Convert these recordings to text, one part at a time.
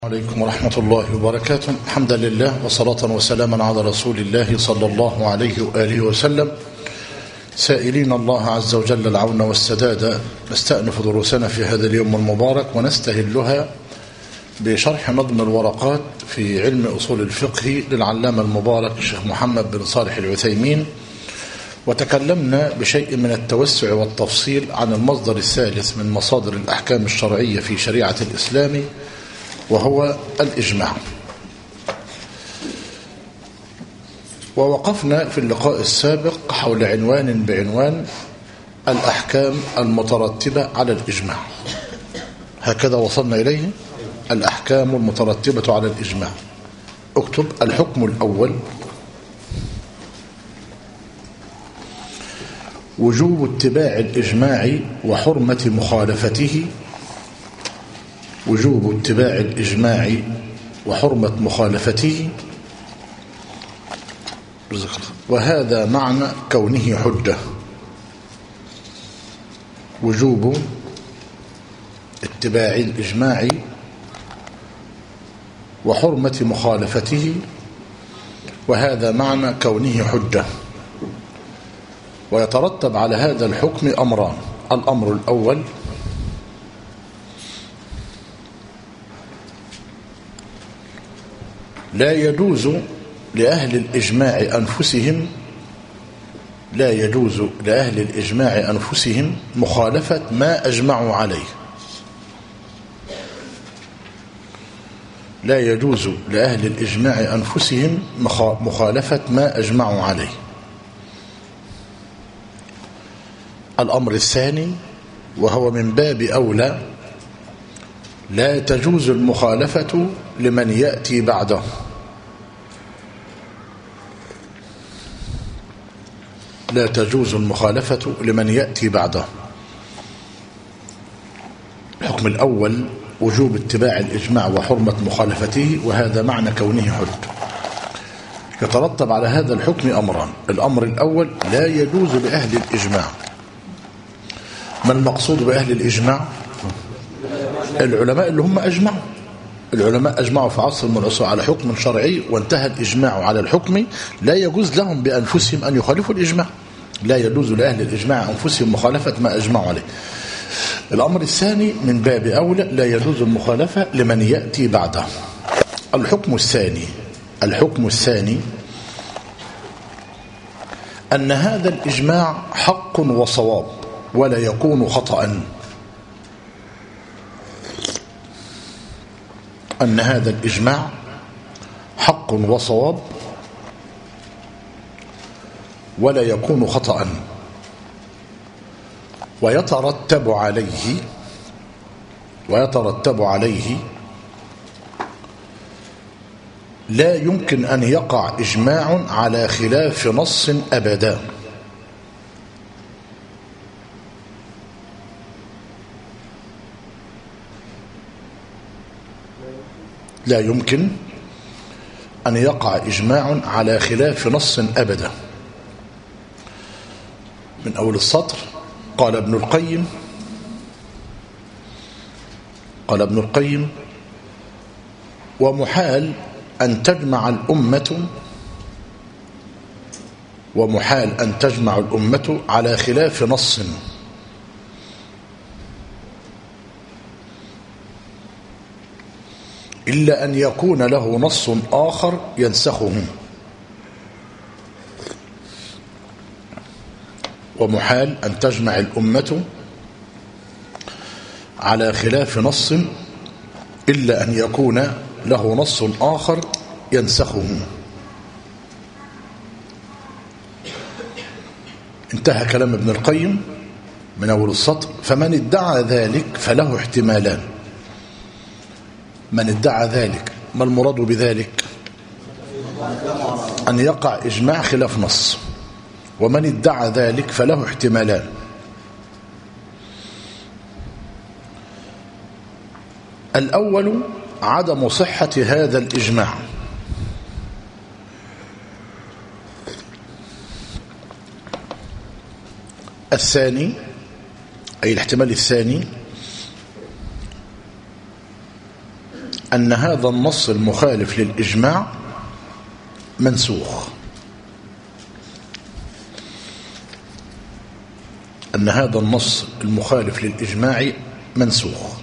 عليكم ورحمة الله وبركاته. الحمد لله وصلاة وسلاما على رسول الله صلى الله عليه وآله وسلم، سائلين الله عز وجل العون والسداد. نستأنف دروسنا في هذا اليوم المبارك ونستهلها بشرح نظم الورقات في علم أصول الفقه للعلامة المبارك الشيخ محمد بن صالح العثيمين، وتكلمنا بشيء من التوسع والتفصيل عن المصدر الثالث من مصادر الأحكام الشرعية في شريعة الإسلام، وهو الإجماع. ووقفنا في اللقاء السابق حول عنوان بعنوان الأحكام المترتبة على الإجماع. هكذا وصلنا إليه: الأحكام المترتبة على الإجماع. اكتب: الحكم الأول وجوب اتباع الإجماع وحرمة مخالفته. وجوب اتباع الإجماع وحرمة مخالفته، وهذا معنى كونه حجة. وجوب اتباع الإجماع وحرمة مخالفته، وهذا معنى كونه حجة. ويترتب على هذا الحكم أمران: الأمر الأول لا يجوز لأهل الإجماع أنفسهم مخالفة ما أجمعوا عليه. لا يجوز لأهل الإجماع أنفسهم مخالفة ما أجمعوا عليه. الأمر الثاني، وهو من باب أولى، لا تجوز المخالفة لمن يأتي بعده. لا تجوز المخالفة لمن يأتي بعده. الحكم الأول وجوب اتباع الإجماع وحرمة مخالفته، وهذا معنى كونه حج. يترتب على هذا الحكم أمران: الأمر الأول لا يجوز لأهل الإجماع. ما المقصود بأهل الإجماع؟ العلماء اللي هم أجمعوا. العلماء أجمعوا في عصر من العصور على حكم شرعي وانتهى الإجماع على الحكم، لا يجوز لهم بأنفسهم أن يخالفوا الإجماع. لا يجوز لأهل الإجماع أنفسهم مخالفة ما أجمعوا عليه. الأمر الثاني من باب أولى، لا يجوز المخالفة لمن يأتي بعده. الحكم الثاني أن هذا الإجماع حق وصواب ولا يكون خطأ. أن هذا الإجماع حق وصواب ولا يكون خطأ. ويترتب عليه لا يمكن أن يقع إجماع على خلاف نص أبدا. لا يمكن أن يقع إجماع على خلاف نص أبدا. من أول السطر: قال ابن القيم: ومحال أن تجمع الأمة على خلاف نص إلا أن يكون له نص آخر ينسخه. ومحال أن تجمع الأمة على خلاف نص إلا أن يكون له نص آخر ينسخه. انتهى كلام ابن القيم من أول السطر: فمن ادعى ذلك فله احتمالان. من ادعى ذلك، ما المراد بذلك؟ أن يقع إجماع خلاف نص. ومن ادعى ذلك فله احتمالان: الأول عدم صحة هذا الإجماع. الثاني، أي الاحتمال الثاني، أن هذا النص المخالف للإجماع منسوخ، أن هذا النص المخالف للإجماع منسوخ.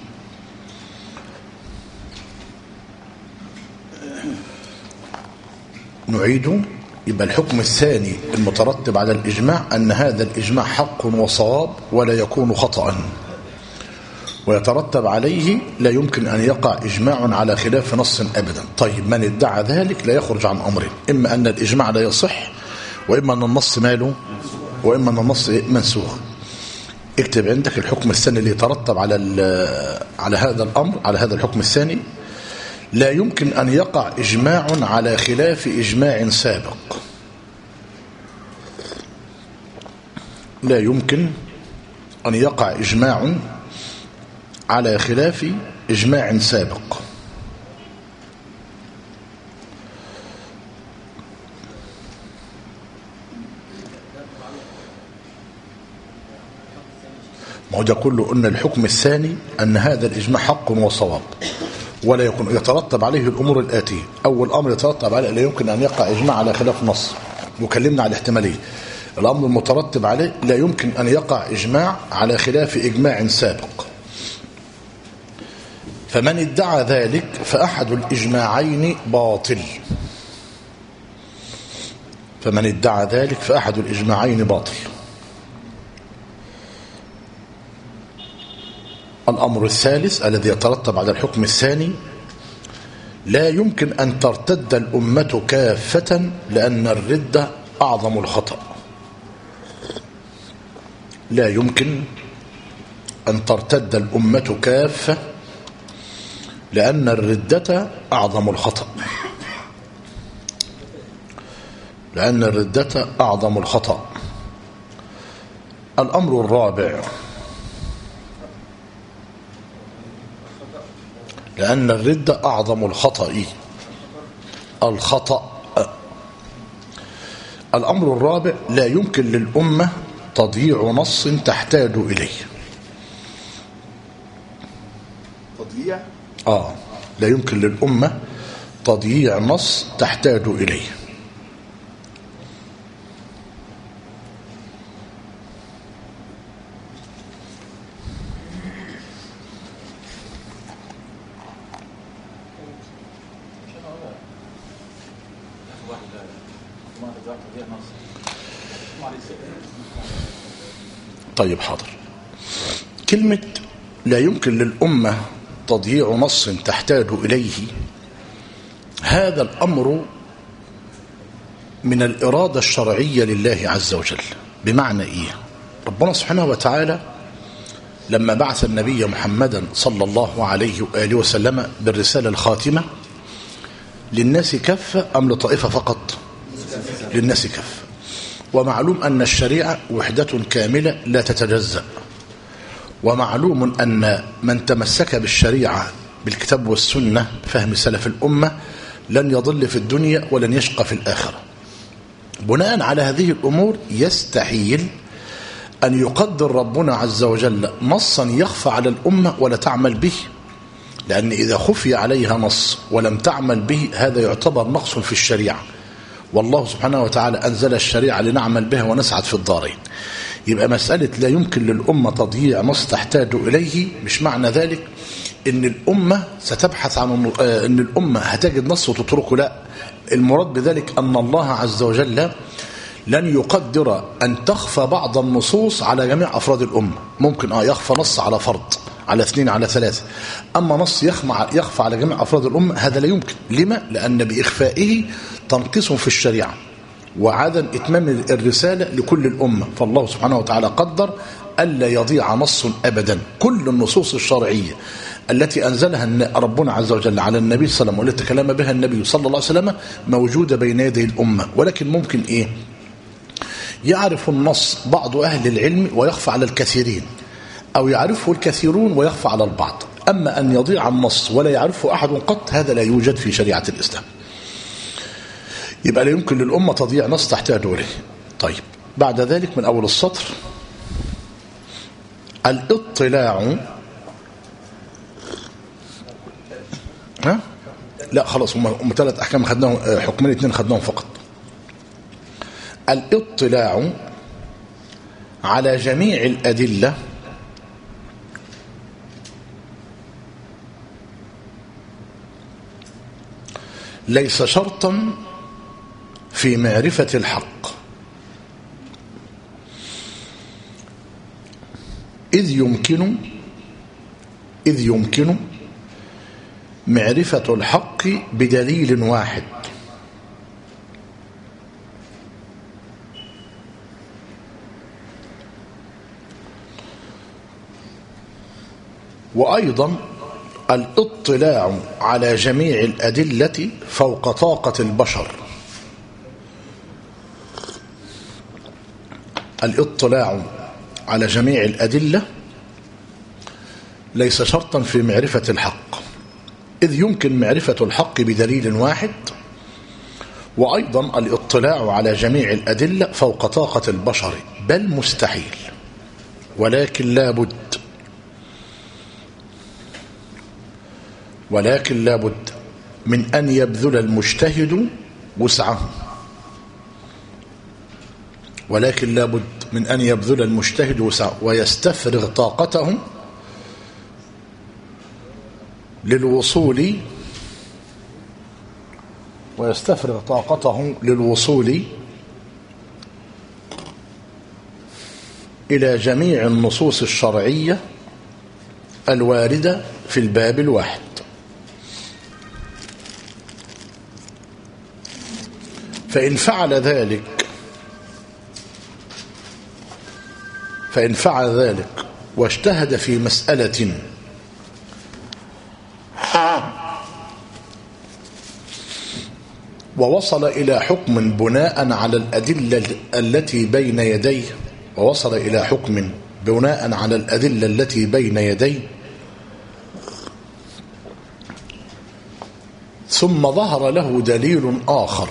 نعيد. يبقى الحكم الثاني المترتب على الإجماع أن هذا الإجماع حق وصواب ولا يكون خطأ، ويترتب عليه لا يمكن أن يقع إجماع على خلاف نص أبدا. طيب من ادعى ذلك لا يخرج عن أمره، إما أن الإجماع لا يصح، وإما أن النص ماله، وإما أن النص منسوخ. اكتب عندك الحكم الثاني اللي يترتب على هذا الأمر، على هذا الحكم الثاني: لا يمكن أن يقع إجماع على خلاف إجماع سابق. لا يمكن أن يقع إجماع على خلاف إجماع سابق. ما هو ده كله أن الحكم الثاني أن هذا الإجماع حق وصواب ولا يكون يترتب عليه الأمور الآتية. أول أمر يترتب عليه لا يمكن أن يقع إجماع على خلاف نص، وكلمنا على الاحتمالية. الأمر المترتب عليه لا يمكن أن يقع إجماع على خلاف إجماع سابق. فمن ادعى ذلك فأحد الإجماعين باطل. فمن ادعى ذلك فأحد الإجماعين باطل. الأمر الثالث الذي يترتب على الحكم الثاني: لا يمكن أن ترتد الأمة كافة لأن الردة أعظم الخطأ. لا يمكن أن ترتد الأمة كافة لأن الردة أعظم الخطأ. لأن الردة أعظم الخطأ. الأمر الرابع: لأن الردة أعظم الخطأ. الخطأ. الأمر الرابع: لا يمكن للأمة تضييع نص تحتاج إليه. تضييع؟ لا يمكن للأمة تضييع نص تحتاج إليه. طيب حاضر. كلمة لا يمكن للأمة تضييع نص تحتاج إليه، هذا الأمر من الإرادة الشرعية لله عز وجل. بمعنى إيه؟ ربنا سبحانه وتعالى لما بعث النبي محمدا صلى الله عليه وآله وسلم بالرسالة الخاتمة للناس كافة أم لطائفة فقط؟ للناس كافة. ومعلوم أن الشريعة وحدة كاملة لا تتجزأ، ومعلوم أن من تمسك بالشريعة بالكتاب والسنة فهم سلف الأمة لن يضل في الدنيا ولن يشقى في الآخرة. بناء على هذه الأمور يستحيل أن يقدر ربنا عز وجل نصا يخفى على الأمة ولا تعمل به، لأن إذا خفي عليها نص ولم تعمل به هذا يعتبر نقص في الشريعة، والله سبحانه وتعالى أنزل الشريعة لنعمل بها ونسعد في الدارين. يبقى مسألة لا يمكن للأمة تضييع نص تحتاج إليه مش معنى ذلك إن الأمة ستبحث عن إن الأمة هتجد نص وتتركه، لا. المراد بذلك أن الله عز وجل لن يقدر أن تخفى بعض النصوص على جميع أفراد الأمة. ممكن يخفى نص على فرد، على اثنين، على ثلاثة، أما نص يخفى على جميع أفراد الأمة هذا لا يمكن. لما؟ لأن بإخفائه تنقص في الشريعة وعدم إتمام الرسالة لكل الأمة. فالله سبحانه وتعالى قدر ألا يضيع نص أبدا. كل النصوص الشرعية التي أنزلها ربنا عز وجل على النبي صلى الله عليه وسلم والتي تكلم بها النبي صلى الله عليه وسلم موجودة بين يدي الأمة، ولكن ممكن يعرف النص بعض أهل العلم ويخفى على الكثيرين، أو يعرفه الكثيرون ويخفى على البعض. أما أن يضيع النص ولا يعرفه أحد قط هذا لا يوجد في شريعة الإسلام. يبقى لا يمكن للأمة تضييع نص تحتاج إليه. طيب بعد ذلك من أول السطر: الاطلاع ها؟ لا خلاص، هم 3 أحكام خدناهم، حكمين 2 خدناهم فقط. الاطلاع على جميع الأدلة ليس شرطا في معرفة الحق، إذ يمكن معرفة الحق بدليل واحد، وأيضا الاطلاع على جميع الأدلة فوق طاقة البشر. الاطلاع على جميع الأدلة ليس شرطا في معرفة الحق، إذ يمكن معرفة الحق بدليل واحد، وأيضا الاطلاع على جميع الأدلة فوق طاقة البشر، بل مستحيل، ولكن لا بد من أن يبذل المجتهد وسعه، ولكن لا بد من أن يبذل المجتهد وسعه ويستفرغ طاقته للوصول إلى جميع النصوص الشرعية الواردة في الباب الواحد. فإن فعل ذلك واجتهد في مسألة ووصل إلى حكم بناء على الأدلة التي بين يديه ثم ظهر له دليل آخر،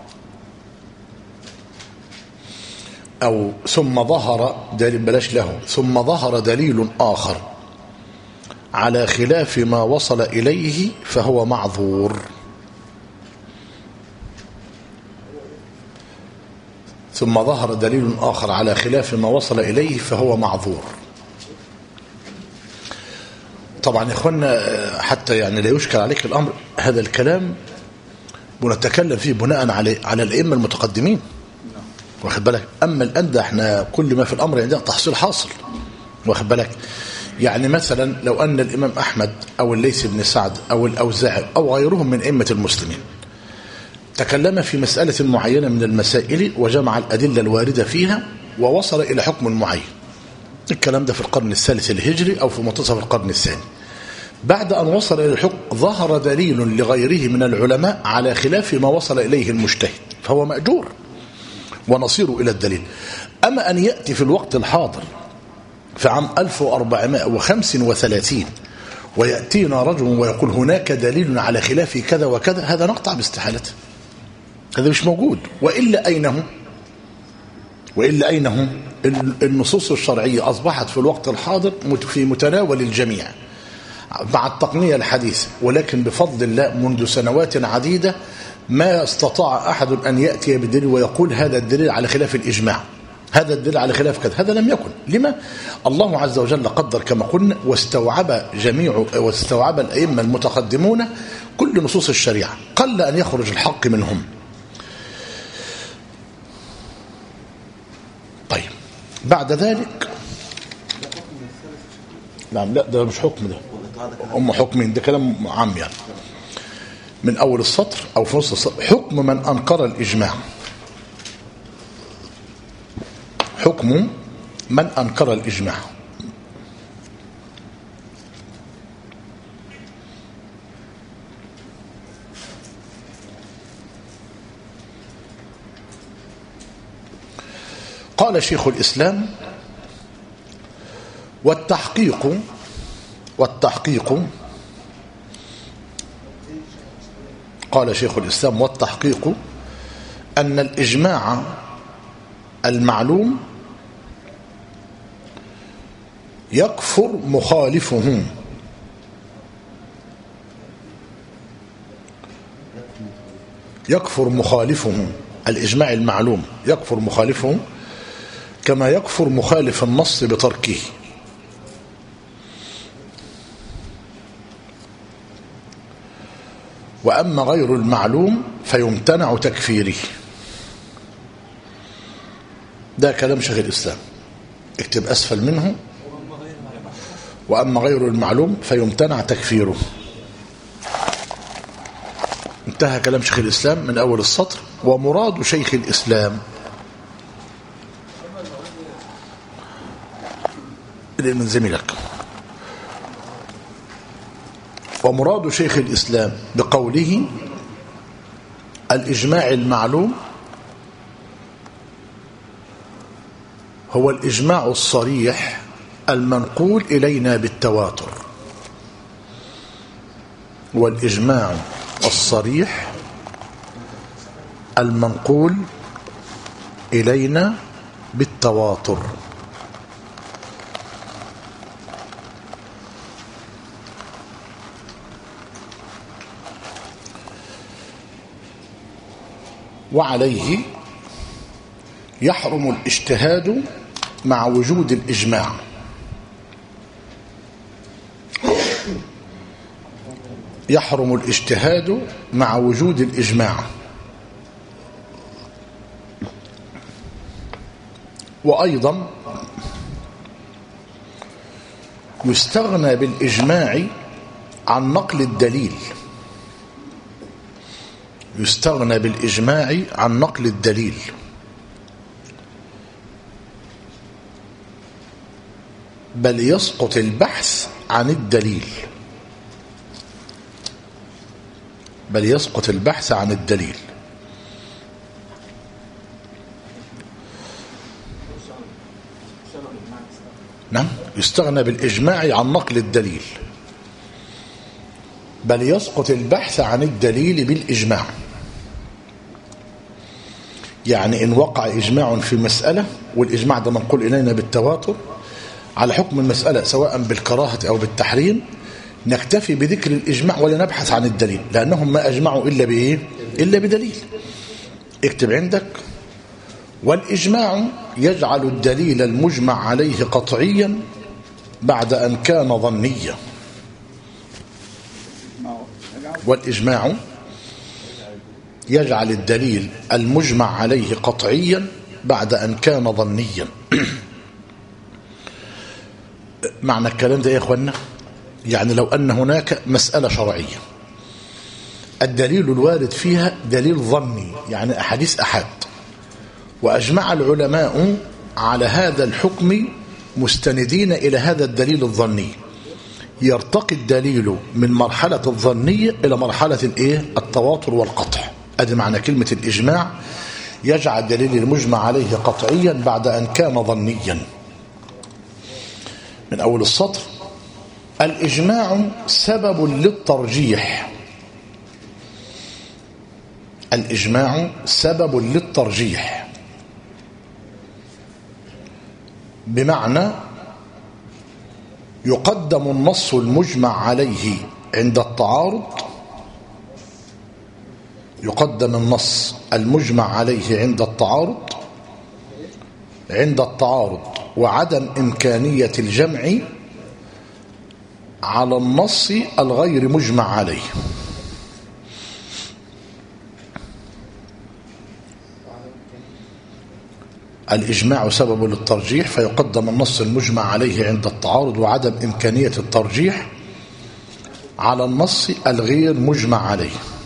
ثم ظهر دليل آخر على خلاف ما وصل إليه فهو معذور. طبعا يا اخوانا، حتى يعني لا يشكل عليك الأمر، هذا الكلام بنتكلم فيه بناء على الأئمة المتقدمين، واخد بالك. أما الآن ده احنا كل ما في الأمر عندنا تحصيل حاصل، واخد بالك. يعني مثلا لو أن الإمام أحمد أو الليث بن سعد أو الأوزاعي أو غيرهم من أئمة المسلمين تكلم في مسألة معينة من المسائل وجمع الأدلة الواردة فيها ووصل إلى حكم معين، الكلام ده في القرن الثالث الهجري أو في منتصف القرن الثاني. بعد أن وصل إلى الحكم ظهر دليل لغيره من العلماء على خلاف ما وصل إليه المجتهد، فهو مأجور ونصير إلى الدليل. أما أن يأتي في الوقت الحاضر في عام 1435 ويأتينا رجل ويقول هناك دليل على خلاف كذا وكذا، هذا نقطع باستحالته، هذا مش موجود. وإلا أينه النصوص الشرعية أصبحت في الوقت الحاضر في متناول الجميع مع التقنية الحديثة، ولكن بفضل الله منذ سنوات عديدة ما استطاع أحد أن يأتي بدليل ويقول هذا الدليل على خلاف الإجماع، هذا الدليل على خلاف كذا، هذا لم يكن. لما؟ الله عز وجل قدر كما قلنا، واستوعب الأئمة المتقدمون كل نصوص الشريعة، قل أن يخرج الحق منهم. طيب بعد ذلك نعم، لا ده مش حكم، ده حكمين، ده كلام عام يعني من أول السطر أو في نص السطر. حكم من أنكر الإجماع، حكم من أنكر الإجماع. قال شيخ الإسلام: والتحقيق قال شيخ الإسلام: والتحقيق أن الإجماع المعلوم يكفر مخالفه يكفر مخالفه، الإجماع المعلوم يكفر مخالفه كما يكفر مخالف النص بتركه. وأما غير المعلوم فيمتنع تكفيره. ده كلام شيخ الإسلام، اكتب أسفل منه: وأما غير المعلوم فيمتنع تكفيره. انتهى كلام شيخ الإسلام من أول السطر. ومراد شيخ الإسلام من زميلك. ومراد شيخ الإسلام بقوله الإجماع المعلوم هو الإجماع الصريح المنقول إلينا بالتواتر. والإجماع الصريح المنقول إلينا بالتواتر. وعليه يحرم الاجتهاد مع وجود الإجماع. يحرم الاجتهاد مع وجود الإجماع. وأيضا يستغنى بالإجماع عن نقل الدليل. يستغنى بالإجماع عن نقل الدليل. بل يسقط البحث عن الدليل. بل يسقط البحث عن الدليل. نعم، يستغنى بالإجماع عن نقل الدليل، بل يسقط البحث عن الدليل بالإجماع. يعني إن وقع إجماع في مسألة والإجماع ده منقول إلينا بالتواتر على حكم المسألة سواء بالكراهة أو بالتحريم، نكتفي بذكر الإجماع ولا نبحث عن الدليل، لأنهم ما أجمعوا إلا بإيه؟ إلا بدليل. اكتب عندك: والإجماع يجعل الدليل المجمع عليه قطعيا بعد أن كان ظنيا. والإجماع يجعل الدليل المجمع عليه قطعيا بعد أن كان ظنيا. معنى الكلام ده يا إخوانا، يعني لو أن هناك مسألة شرعية الدليل الوارد فيها دليل ظني، يعني أحاديث أحاد، وأجمع العلماء على هذا الحكم مستندين إلى هذا الدليل الظني، يرتقي الدليل من مرحلة الظنية إلى مرحلة التواتر والقطع. أدي معنى كلمة الإجماع: يجعل الدليل المجمع عليه قطعيا بعد أن كان ظنيا. من أول السطر: الإجماع سبب للترجيح. الإجماع سبب للترجيح، بمعنى يقدم النص المجمع عليه عند التعارض. يقدم النص المجمع عليه عند التعارض وعدم إمكانية الجمع على النص الغير مجمع عليه. الإجماع سبب للترجيح، فيقدم النص المجمع عليه عند التعارض وعدم إمكانية الترجيح على النص الغير مجمع عليه.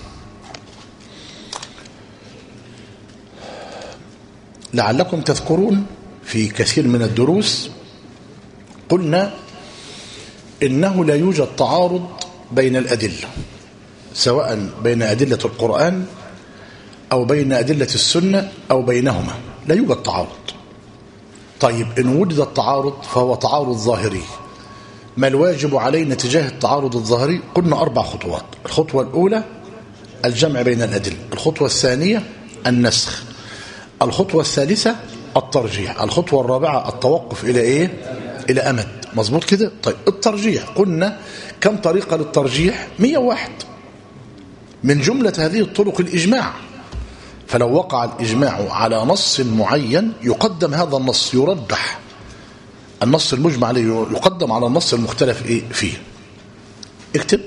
لعلكم تذكرون في كثير من الدروس قلنا إنه لا يوجد تعارض بين الأدلة، سواء بين أدلة القرآن أو بين أدلة السنة أو بينهما، لا يوجد تعارض. طيب إن وجد التعارض فهو تعارض ظاهري. ما الواجب علينا تجاه التعارض الظاهري؟ قلنا 4 خطوات. الخطوة الأولى الجمع بين الأدلة، الخطوة الثانية النسخ، الخطوة الثالثة الترجيح، الخطوة الرابعة التوقف إلى إلى أمد. مظبوط كده؟ طيب الترجيح قلنا كم طريقة للترجيح؟ 101. من جملة هذه الطرق الإجماع. فلو وقع الإجماع على نص معين يقدم هذا النص، يرجح النص المجمع عليه يقدم على النص المختلف فيه. اكتب: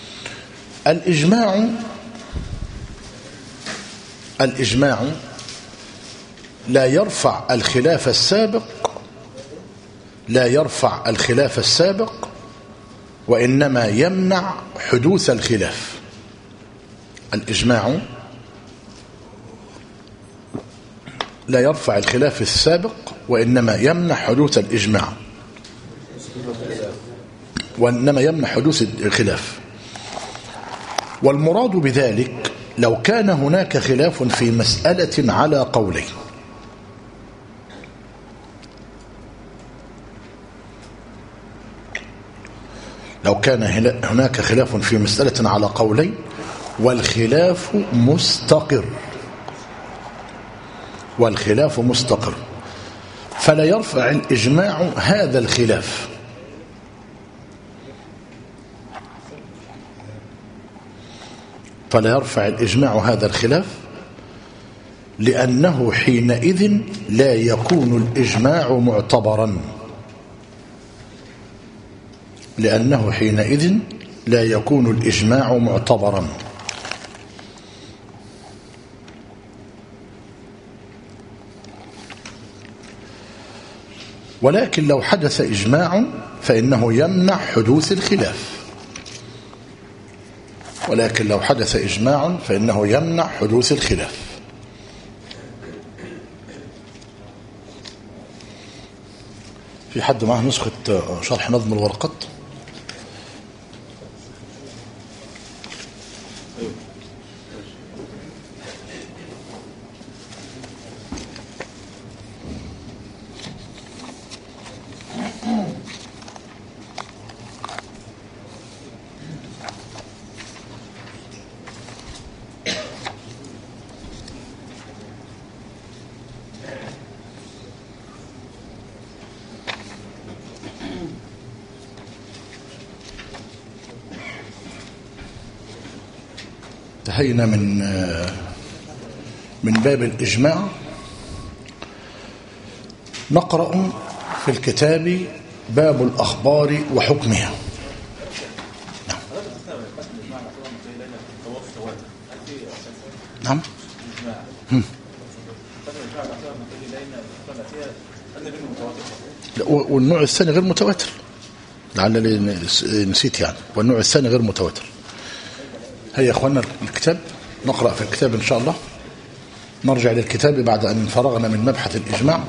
الإجماع لا يرفع الخلاف السابق وإنما يمنع حدوث الخلاف. الإجماع لا يرفع الخلاف السابق وإنما يمنع حدوث الإجماع وإنما يمنع حدوث الخلاف. والمراد بذلك لو كان هناك خلاف في مسألة على قولين، لو كان هناك خلاف في مسألة على قولين والخلاف مستقر فلا يرفع الإجماع هذا الخلاف، لأنه حينئذ لا يكون الإجماع معتبرا. ولكن لو حدث إجماع فإنه يمنع حدوث الخلاف. في حد معه نسخة شرح نظم الورقات؟ انتهينا من باب الإجماع. نقرأ في الكتاب باب الأخبار وحكمها. نعم. والنوع الثاني غير متواتر، لعل نسيت يعني. والنوع الثاني غير متواتر. هيا يا اخوانا الكتاب، نقرأ في الكتاب إن شاء الله. نرجع للكتاب بعد أن فرغنا من مبحث الإجماع.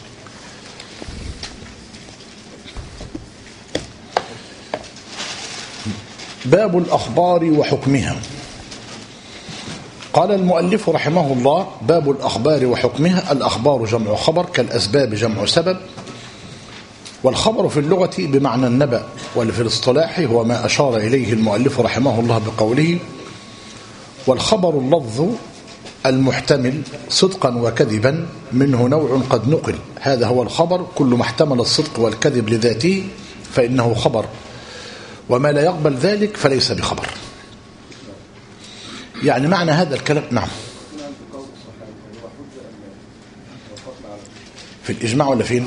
باب الأخبار وحكمها. قال المؤلف رحمه الله: باب الأخبار وحكمها. الأخبار جمع خبر، كالأسباب جمع سبب. والخبر في اللغة بمعنى النبأ، وفي الاصطلاح هو ما أشار إليه المؤلف رحمه الله بقوله: والخبر اللفظ المحتمل صدقا وكذبا، منه نوع قد نقل. هذا هو الخبر، كل ما احتمل الصدق والكذب لذاته فإنه خبر، وما لا يقبل ذلك فليس بخبر. يعني معنى هذا الكلام. نعم. في الإجماع ولا فين؟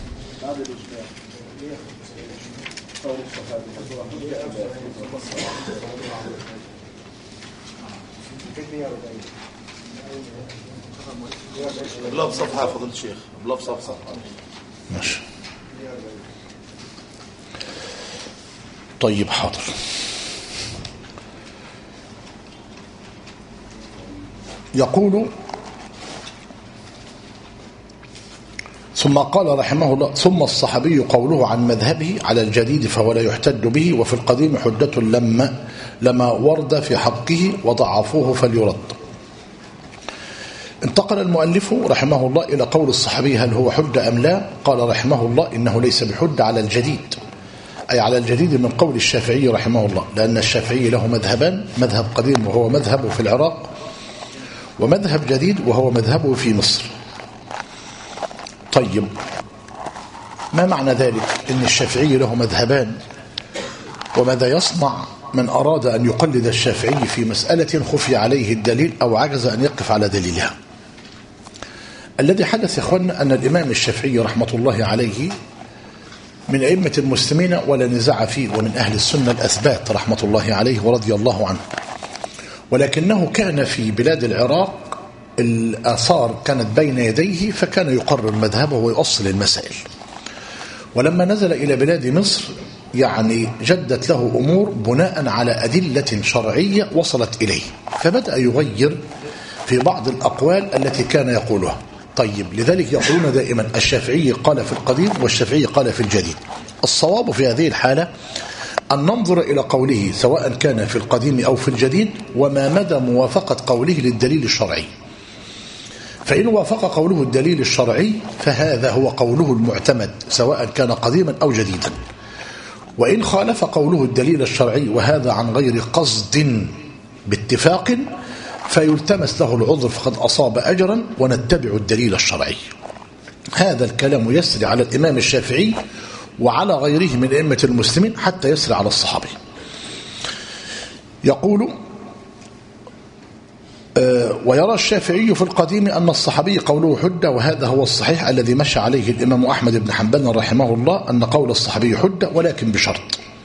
قبلها بصفحة يا فضيلة الشيخ، قبلها بصفحة. ماشي. طيب حاضر. يقول: ثم قال رحمه الله: ثم الصحابي قوله عن مذهبه على الجديد فهو لا يحتج به، وفي القديم حجة لما ورد في حقه وضعفوه فليرد. انتقل المؤلف رحمه الله إلى قول الصحابي هل هو حجة أم لا. قال رحمه الله: إنه ليس بحجة على الجديد، أي على الجديد من قول الشافعي رحمه الله، لأن الشافعي له مذهبان: مذهب قديم وهو مذهبه في العراق، ومذهب جديد وهو مذهبه في مصر. طيب، ما معنى ذلك؟ إن الشافعي له مذهبان، وماذا يصنع من أراد أن يقلد الشافعي في مسألة خفي عليه الدليل أو عجز أن يقف على دليلها. الذي حدث يا إخواننا أن الإمام الشافعي رحمة الله عليه من أئمة المسلمين ولا نزاع فيه، ومن أهل السنة الأثبات رحمة الله عليه ورضي الله عنه، ولكنه كان في بلاد العراق الآثار كانت بين يديه، فكان يقرر مذهبه ويؤصل المسائل. ولما نزل إلى بلاد مصر يعني جدت له أمور بناء على أدلة شرعية وصلت إليه، فبدأ يغير في بعض الأقوال التي كان يقولها. طيب، لذلك يقولون دائما الشافعي قال في القديم والشافعي قال في الجديد. الصواب في هذه الحالة أن ننظر إلى قوله سواء كان في القديم أو في الجديد، وما مدى موافقة قوله للدليل الشرعي. فإن وافق قوله الدليل الشرعي فهذا هو قوله المعتمد سواء كان قديما أو جديدا، وإن خالف قوله الدليل الشرعي وهذا عن غير قصد باتفاق فيلتمس له العذر فقد أصاب أجرا ونتبع الدليل الشرعي. هذا الكلام يسري على الإمام الشافعي وعلى غيره من أئمة المسلمين حتى يسري على الصحابة. يقول ويرى الشافعي في القديم أن الصحابي قوله حجة، وهذا هو الصحيح الذي مشى عليه الإمام أحمد بن حنبل رحمه الله، أن قول الصحابي حجة، ولكن بشرط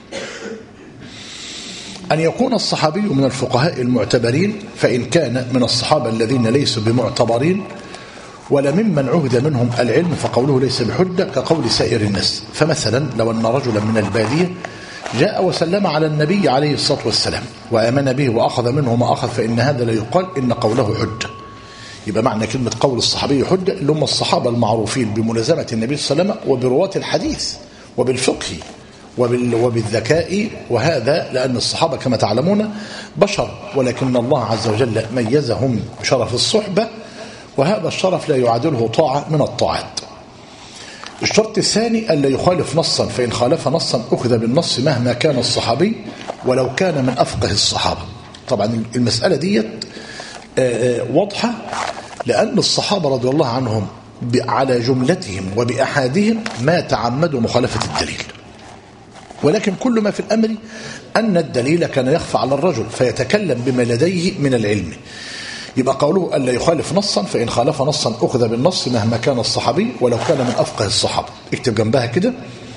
أن يكون الصحابي من الفقهاء المعتبرين، فإن كان من الصحابة الذين ليسوا بمعتبرين ولا ممن عهد منهم العلم فقوله ليس بحجة كقول سائر الناس. فمثلا لو أن رجلا من البادية جاء وسلم على النبي عليه الصلاة والسلام وآمن به وأخذ منه ما أخذ، فإن هذا لا يقال إن قوله حجة. يبقى معنى كلمة قول الصحابي حجة اللي هم الصحابة المعروفين بملازمة النبي صلى الله عليه وسلم وبرواة الحديث وبالفقه وبالذكاء، وهذا لأن الصحابة كما تعلمون بشر، ولكن الله عز وجل ميزهم بشرف الصحبة، وهذا الشرف لا يعادله طاعة من الطاعات. الشرط الثاني ألا يخالف نصا، فإن خالف نصا أخذ بالنص مهما كان الصحابي ولو كان من أفقه الصحابة. طبعا المسألة دي واضحة، لأن الصحابة رضي الله عنهم على جملتهم وبأحادهم ما تعمدوا مخالفة الدليل، ولكن كل ما في الأمر أن الدليل كان يخفى على الرجل فيتكلم بما لديه من العلم. يبقى قوله ألا يخالف نصا، فإن خالف نصا أخذ بالنص مهما كان الصحابي ولو كان من أفقه الصحابة. اكتب جنبها كده: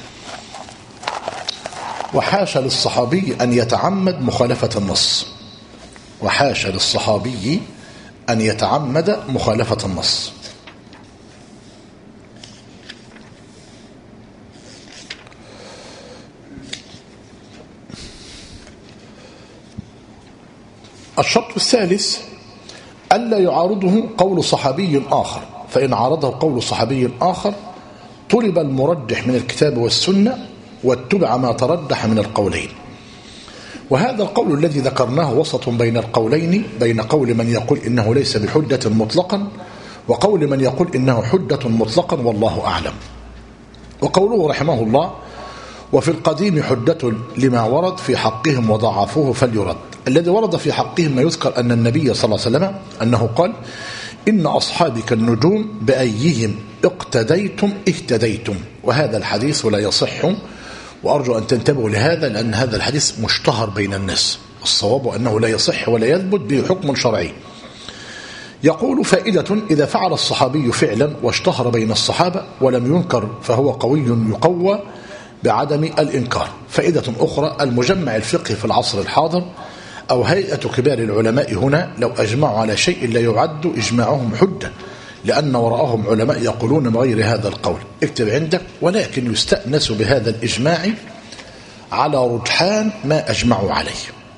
وحاشا للصحابي أن يتعمد مخالفة النص. وحاشا للصحابي أن يتعمد مخالفة النص. الشرط الثالث ألا يعارضه قول صحابي آخر، فإن عارضه قول صحابي آخر طلب المرجح من الكتاب والسنة واتبع ما ترجح من القولين. وهذا القول الذي ذكرناه وسط بين القولين، بين قول من يقول إنه ليس بحجة مطلقا وقول من يقول إنه حجة مطلقا، والله أعلم. وقوله رحمه الله: وفي القديم حجة لما ورد في حقهم وضعفوه فليرد. الذي ورد في حقهم ما يذكر أن النبي صلى الله عليه وسلم أنه قال: إن أصحابي كالنجوم بأيهم اقتديتم اهتديتم. وهذا الحديث لا يصح، وأرجو أن تنتبهوا لهذا لأن هذا الحديث مشتهر بين الناس. الصواب أنه لا يصح ولا يثبت به حكم شرعي. يقول: فائدة: إذا فعل الصحابي فعلا واشتهر بين الصحابة ولم ينكر فهو قوي يقوى بعدم الإنكار. فائدة أخرى: المجمع الفقهي في العصر الحاضر أو هيئة كبار العلماء هنا لو أجمعوا على شيء لا يعد إجماعهم حجة، لأن وراءهم علماء يقولون بغير هذا القول. اكتب عندك: ولكن يستأنس بهذا الإجماع على رجحان ما أجمعوا عليه.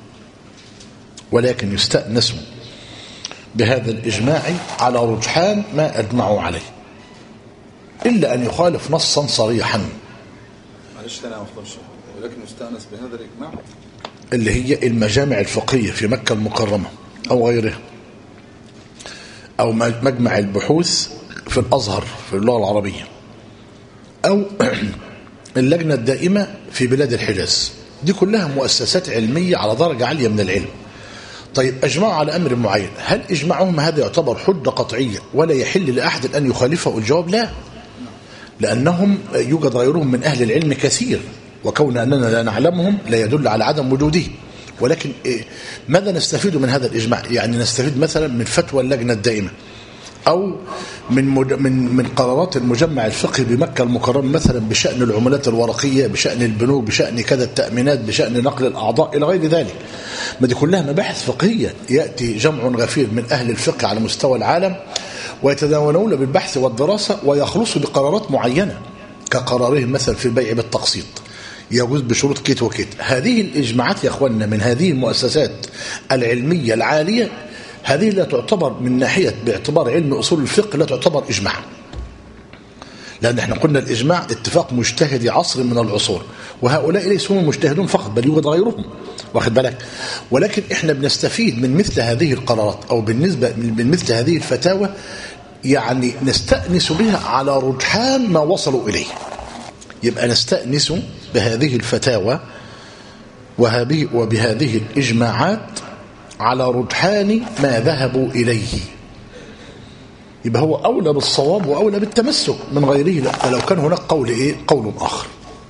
ولكن يستأنس بهذا الإجماع على رجحان ما أجمعوا عليه، إلا أن يخالف نصا صريحا. معلش أنا أخبر شيء، ولكن يستأنس بهذا الإجماع اللي هي المجامع الفقهية في مكة المكرمة أو غيرها، أو مجمع البحوث في الأزهر في اللغة العربية، أو اللجنة الدائمة في بلاد الحجاز. دي كلها مؤسسات علمية على درجة عالية من العلم. طيب، أجمعوا على أمر معين، هل إجماعهم هذا يعتبر حجة قطعية ولا يحل لأحد أن يخالفه؟ الجواب لا، لأنهم يوجد غيرهم من أهل العلم كثير، وكون أننا لا نعلمهم لا يدل على عدم وجوده. ولكن ماذا نستفيد من هذا الإجماع؟ يعني نستفيد مثلا من فتوى اللجنة الدائمة، أو من قرارات المجمع الفقهي بمكة المكرمة مثلا بشأن العملات الورقية، بشأن البنوك، بشأن كذا التأمينات، بشأن نقل الأعضاء إلى غير ذلك. ما دي كلها مباحث فقهية، يأتي جمع غفير من أهل الفقه على مستوى العالم ويتداولون بالبحث والدراسة ويخلصوا بقرارات معينة، كقرارهم مثلا في البيع بالتقسيط يجوز بشروط كيت وكيت. هذه الإجماعات يا أخواننا من هذه المؤسسات العلمية العالية، هذه لا تعتبر من ناحية باعتبار علم أصول الفقه لا تعتبر إجماع، لأن احنا قلنا الإجماع اتفاق مجتهدي عصر من العصور، وهؤلاء ليسوا مجتهدون فقط بل يوجد غيرهم، واخد بالك. ولكن احنا بنستفيد من مثل هذه القرارات أو بالنسبة من مثل هذه الفتاوى، يعني نستأنس بها على رجحان ما وصلوا إليه. يبقى نستأنس بهذه الفتاوى وبهذه الإجماعات على رجحان ما ذهبوا إليه، يبقى هو أولى بالصواب وأولى بالتمسك من غيره، فلو كان هناك قول آخر.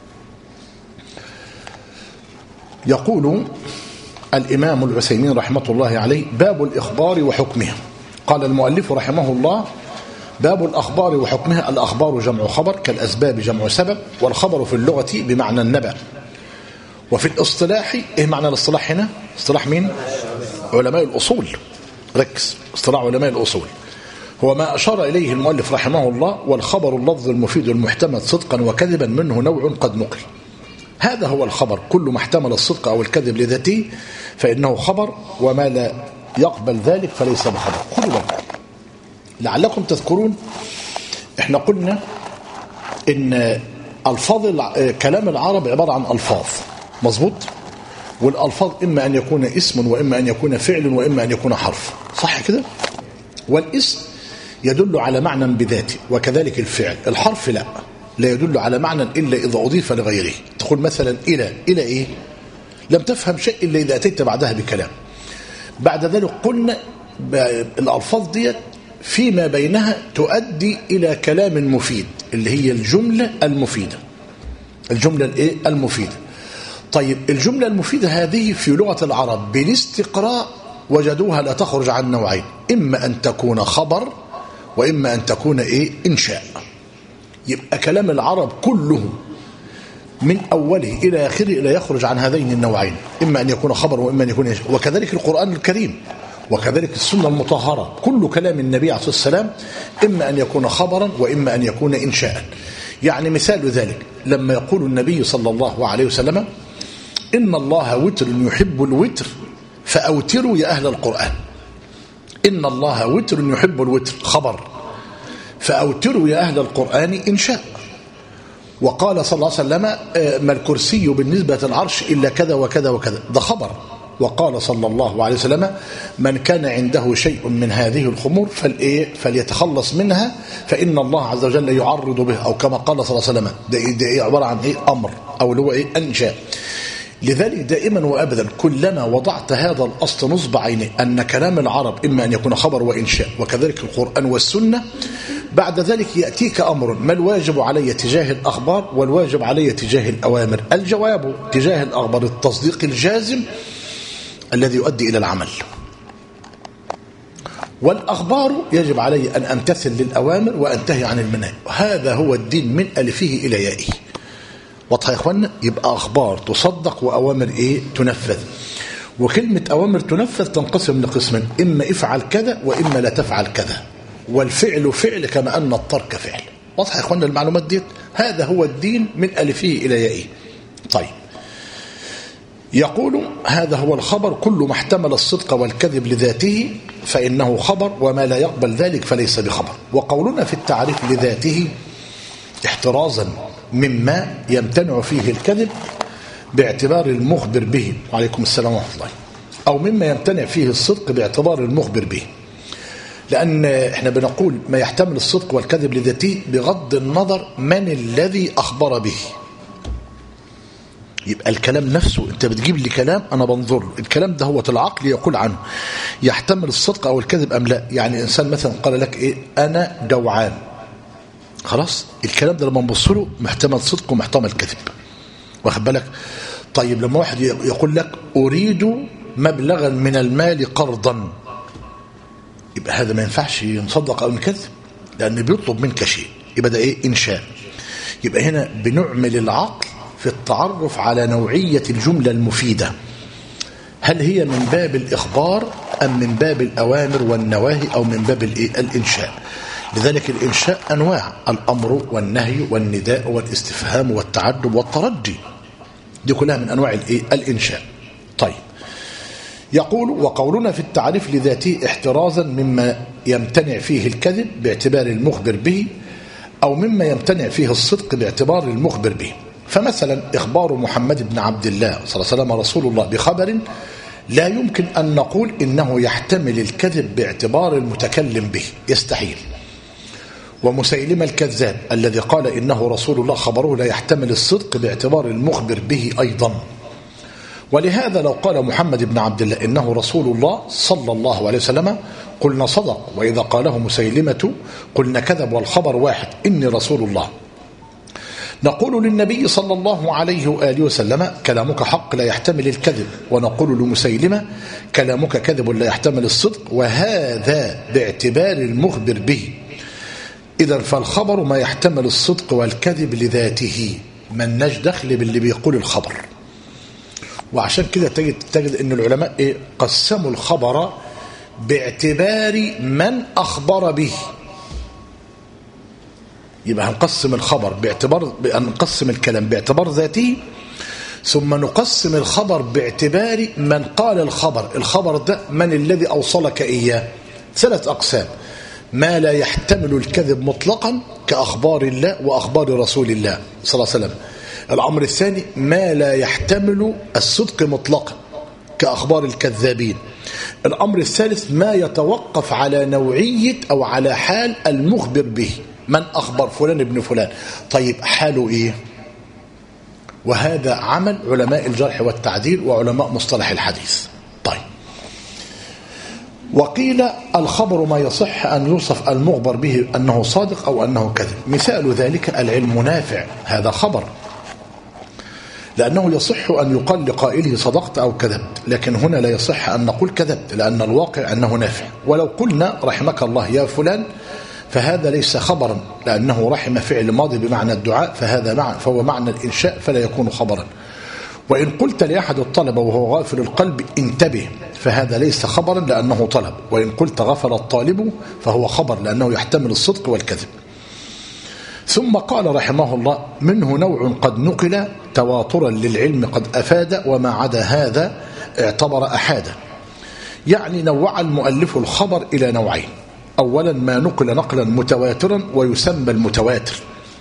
يقول الإمام العثيمين رحمة الله عليه: باب الإخبار وحكمها. قال المؤلف رحمه الله: باب الأخبار وحكمها. الأخبار جمع خبر، كالأسباب جمع سبب، والخبر في اللغة بمعنى النبأ. وفي الاصطلاح، إيه معنى الاصطلاح هنا؟ اصطلاح مين؟ علماء الأصول. ركز، اصطلاح علماء الأصول هو ما أشار إليه المؤلف رحمه الله: والخبر اللفظ المفيد المحتمل صدقا وكذبا منه نوع قد نقل. هذا هو الخبر، كل ما احتمل الصدق أو الكذب لذاته فإنه خبر، وما لا يقبل ذلك فليس بخبر. خذوا بالكم لعلكم تذكرون، احنا قلنا إن كلام العرب عبارة عن ألفاظ، مظبوط؟ والألفاظ إما أن يكون اسم وإما أن يكون فعل وإما أن يكون حرف، صح كده؟ والاسم يدل على معنى بذاته، وكذلك الفعل. الحرف لا يدل على معنى إلا إذا أضيف لغيره. تقول مثلا إلى إيه؟ لم تفهم شيء إلا إذا أتيت بعدها بكلام. بعد ذلك قلنا الألفاظ دي فيما بينها تؤدي إلى كلام مفيد، اللي هي الجملة المفيدة. الجملة المفيدة. طيب الجملة المفيدة هذه في لغة العرب بالاستقراء وجدوها لا تخرج عن نوعين: إما أن تكون خبر وإما أن تكون إنشاء. يبقى كلام العرب كله من أوله إلى آخره لا يخرج عن هذين النوعين، إما أن يكون خبر وإما أن يكون إنشاء. وكذلك القرآن الكريم وكذلك السنة المطهرة، كل كلام النبي عليه الصلاة والسلام إما أن يكون خبرا وإما أن يكون إنشاء. يعني مثال ذلك لما يقول النبي صلى الله عليه وسلم: إن الله وتر يحب الوتر فأوتروا يا أهل القرآن. إن الله وتر يحب الوتر خبر، فأوتروا يا أهل القرآن إنشاء. وقال صلى الله عليه وسلم: ما الكرسي بالنسبة للعرش إلا كذا وكذا وكذا، ده خبر. وقال صلى الله عليه وسلم: من كان عنده شيء من هذه الخمور فليتخلص منها فإن الله عز وجل يعرض به، أو كما قال صلى الله عليه وسلم. ده عبارة عن أمر، أو اللي هو أنشاء. لذلك دائما وأبدا كلما وضعت هذا الأصل نصب عينه أن كلام العرب إما أن يكون خبر وإنشاء، وكذلك القرآن والسنة، بعد ذلك يأتيك أمر: ما الواجب علي تجاه الأخبار والواجب علي تجاه الأوامر؟ الجواب تجاه الأخبار التصديق الجازم الذي يؤدي إلى العمل، والأخبار يجب علي أن أمتثل للأوامر وأنتهي عن المناهي. هذا هو الدين من ألفه إلى يائه. واضح يا إخوانا؟ يبقى أخبار تصدق وأوامر تنفذ. وكلمة أوامر تنفذ تنقسم لقسمين: إما افعل كذا وإما لا تفعل كذا، والفعل فعل كما أن الترك فعل. واضح يا إخوانا المعلومات دي؟ هذا هو الدين من ألفه إلى يائه. طيب، يقول: هذا هو الخبر، كل ما احتمل الصدق والكذب لذاته فإنه خبر، وما لا يقبل ذلك فليس بخبر. وقولنا في التعريف لذاته احترازا مما يمتنع فيه الكذب باعتبار المخبر به، وعليكم السلام ورحمة الله، أو مما يمتنع فيه الصدق باعتبار المخبر به. لأن احنا بنقول ما يحتمل الصدق والكذب لذاته بغض النظر من الذي أخبر به. يبقى الكلام نفسه، انت بتجيب لي كلام انا بنظر الكلام ده هو العقل يقول عنه يحتمل الصدق او الكذب ام لا. يعني انسان مثلا قال لك انا جوعان، خلاص الكلام ده لما نبص له محتمل صدق ومحتمل كذب، واخد بالك؟ طيب لما واحد يقول لك أريد مبلغا من المال قرضا، يبقى هذا ما ينفعش نصدق أو نكذب، لأنه بيطلب منك شيء، يبقى ده إيه؟ إنشاء. يبقى هنا بنعمل العقل في التعرف على نوعية الجملة المفيدة، هل هي من باب الإخبار أم من باب الأوامر والنواهي أو من باب الإنشاء. لذلك الإنشاء أنواع: الأمر والنهي والنداء والاستفهام والتعجب والترجي، دي كلها من أنواع الإنشاء. طيب، يقول: وقولنا في التعريف لذاته احترازا مما يمتنع فيه الكذب باعتبار المخبر به، أو مما يمتنع فيه الصدق باعتبار المخبر به. فمثلا إخبار محمد بن عبد الله صلى الله عليه وسلم رسول الله بخبر لا يمكن أن نقول إنه يحتمل الكذب باعتبار المتكلم به، يستحيل. ومسيلمة الكذاب الذي قال إنه رسول الله خبره لا يحتمل الصدق باعتبار المخبر به أيضا. ولهذا لو قال محمد بن عبد الله إنه رسول الله صلى الله عليه وسلم قلنا صدق، وإذا قاله مسيلمة قلنا كذب، والخبر واحد، إني رسول الله. نقول للنبي صلى الله عليه وآله وسلم كلامك حق لا يحتمل الكذب، ونقول لمسيلمة كلامك كذب لا يحتمل الصدق، وهذا باعتبار المخبر به. إذن فالخبر ما يحتمل الصدق والكذب لذاته، من دخل باللي بيقول الخبر. وعشان كده تجد أن العلماء قسموا الخبر باعتبار من أخبر به. يبقى هنقسم الخبر نقسم الكلام باعتبار ذاته، ثم نقسم الخبر باعتبار من قال الخبر ده من الذي أوصلك إياه. 3 أقسام: ما لا يحتمل الكذب مطلقا كأخبار الله وأخبار رسول الله صلى الله عليه وسلم. الأمر الثاني: ما لا يحتمل الصدق مطلقا كأخبار الكذابين. الأمر الثالث: ما يتوقف على نوعية أو على حال المخبر به، من أخبر فلان ابن فلان، طيب حاله إيه؟ وهذا عمل علماء الجرح والتعديل وعلماء مصطلح الحديث. طيب، وقيل الخبر ما يصح أن يوصف المخبر به أنه صادق أو أنه كذب. مثال ذلك العلم نافع، هذا خبر، لأنه يصح أن يقال لقائله صدقت أو كذبت، لكن هنا لا يصح أن نقول كذبت، لأن الواقع أنه نافع. ولو قلنا رحمك الله يا فلان فهذا ليس خبرا، لأنه رحم فعل ماضي بمعنى الدعاء، فهو معنى الإنشاء فلا يكون خبرا. وإن قلت لأحد الطلبة وهو غافل القلب انتبه، فهذا ليس خبرا لأنه طلب. وإن قلت غفل الطالب فهو خبر لأنه يحتمل الصدق والكذب. ثم قال رحمه الله: منه نوع قد نقل تواترا للعلم قد أفاد، وما عدا هذا اعتبر أحادا. يعني نوع المؤلف الخبر إلى نوعين: أولا ما نقل نقلا متواترا ويسمى المتواتر،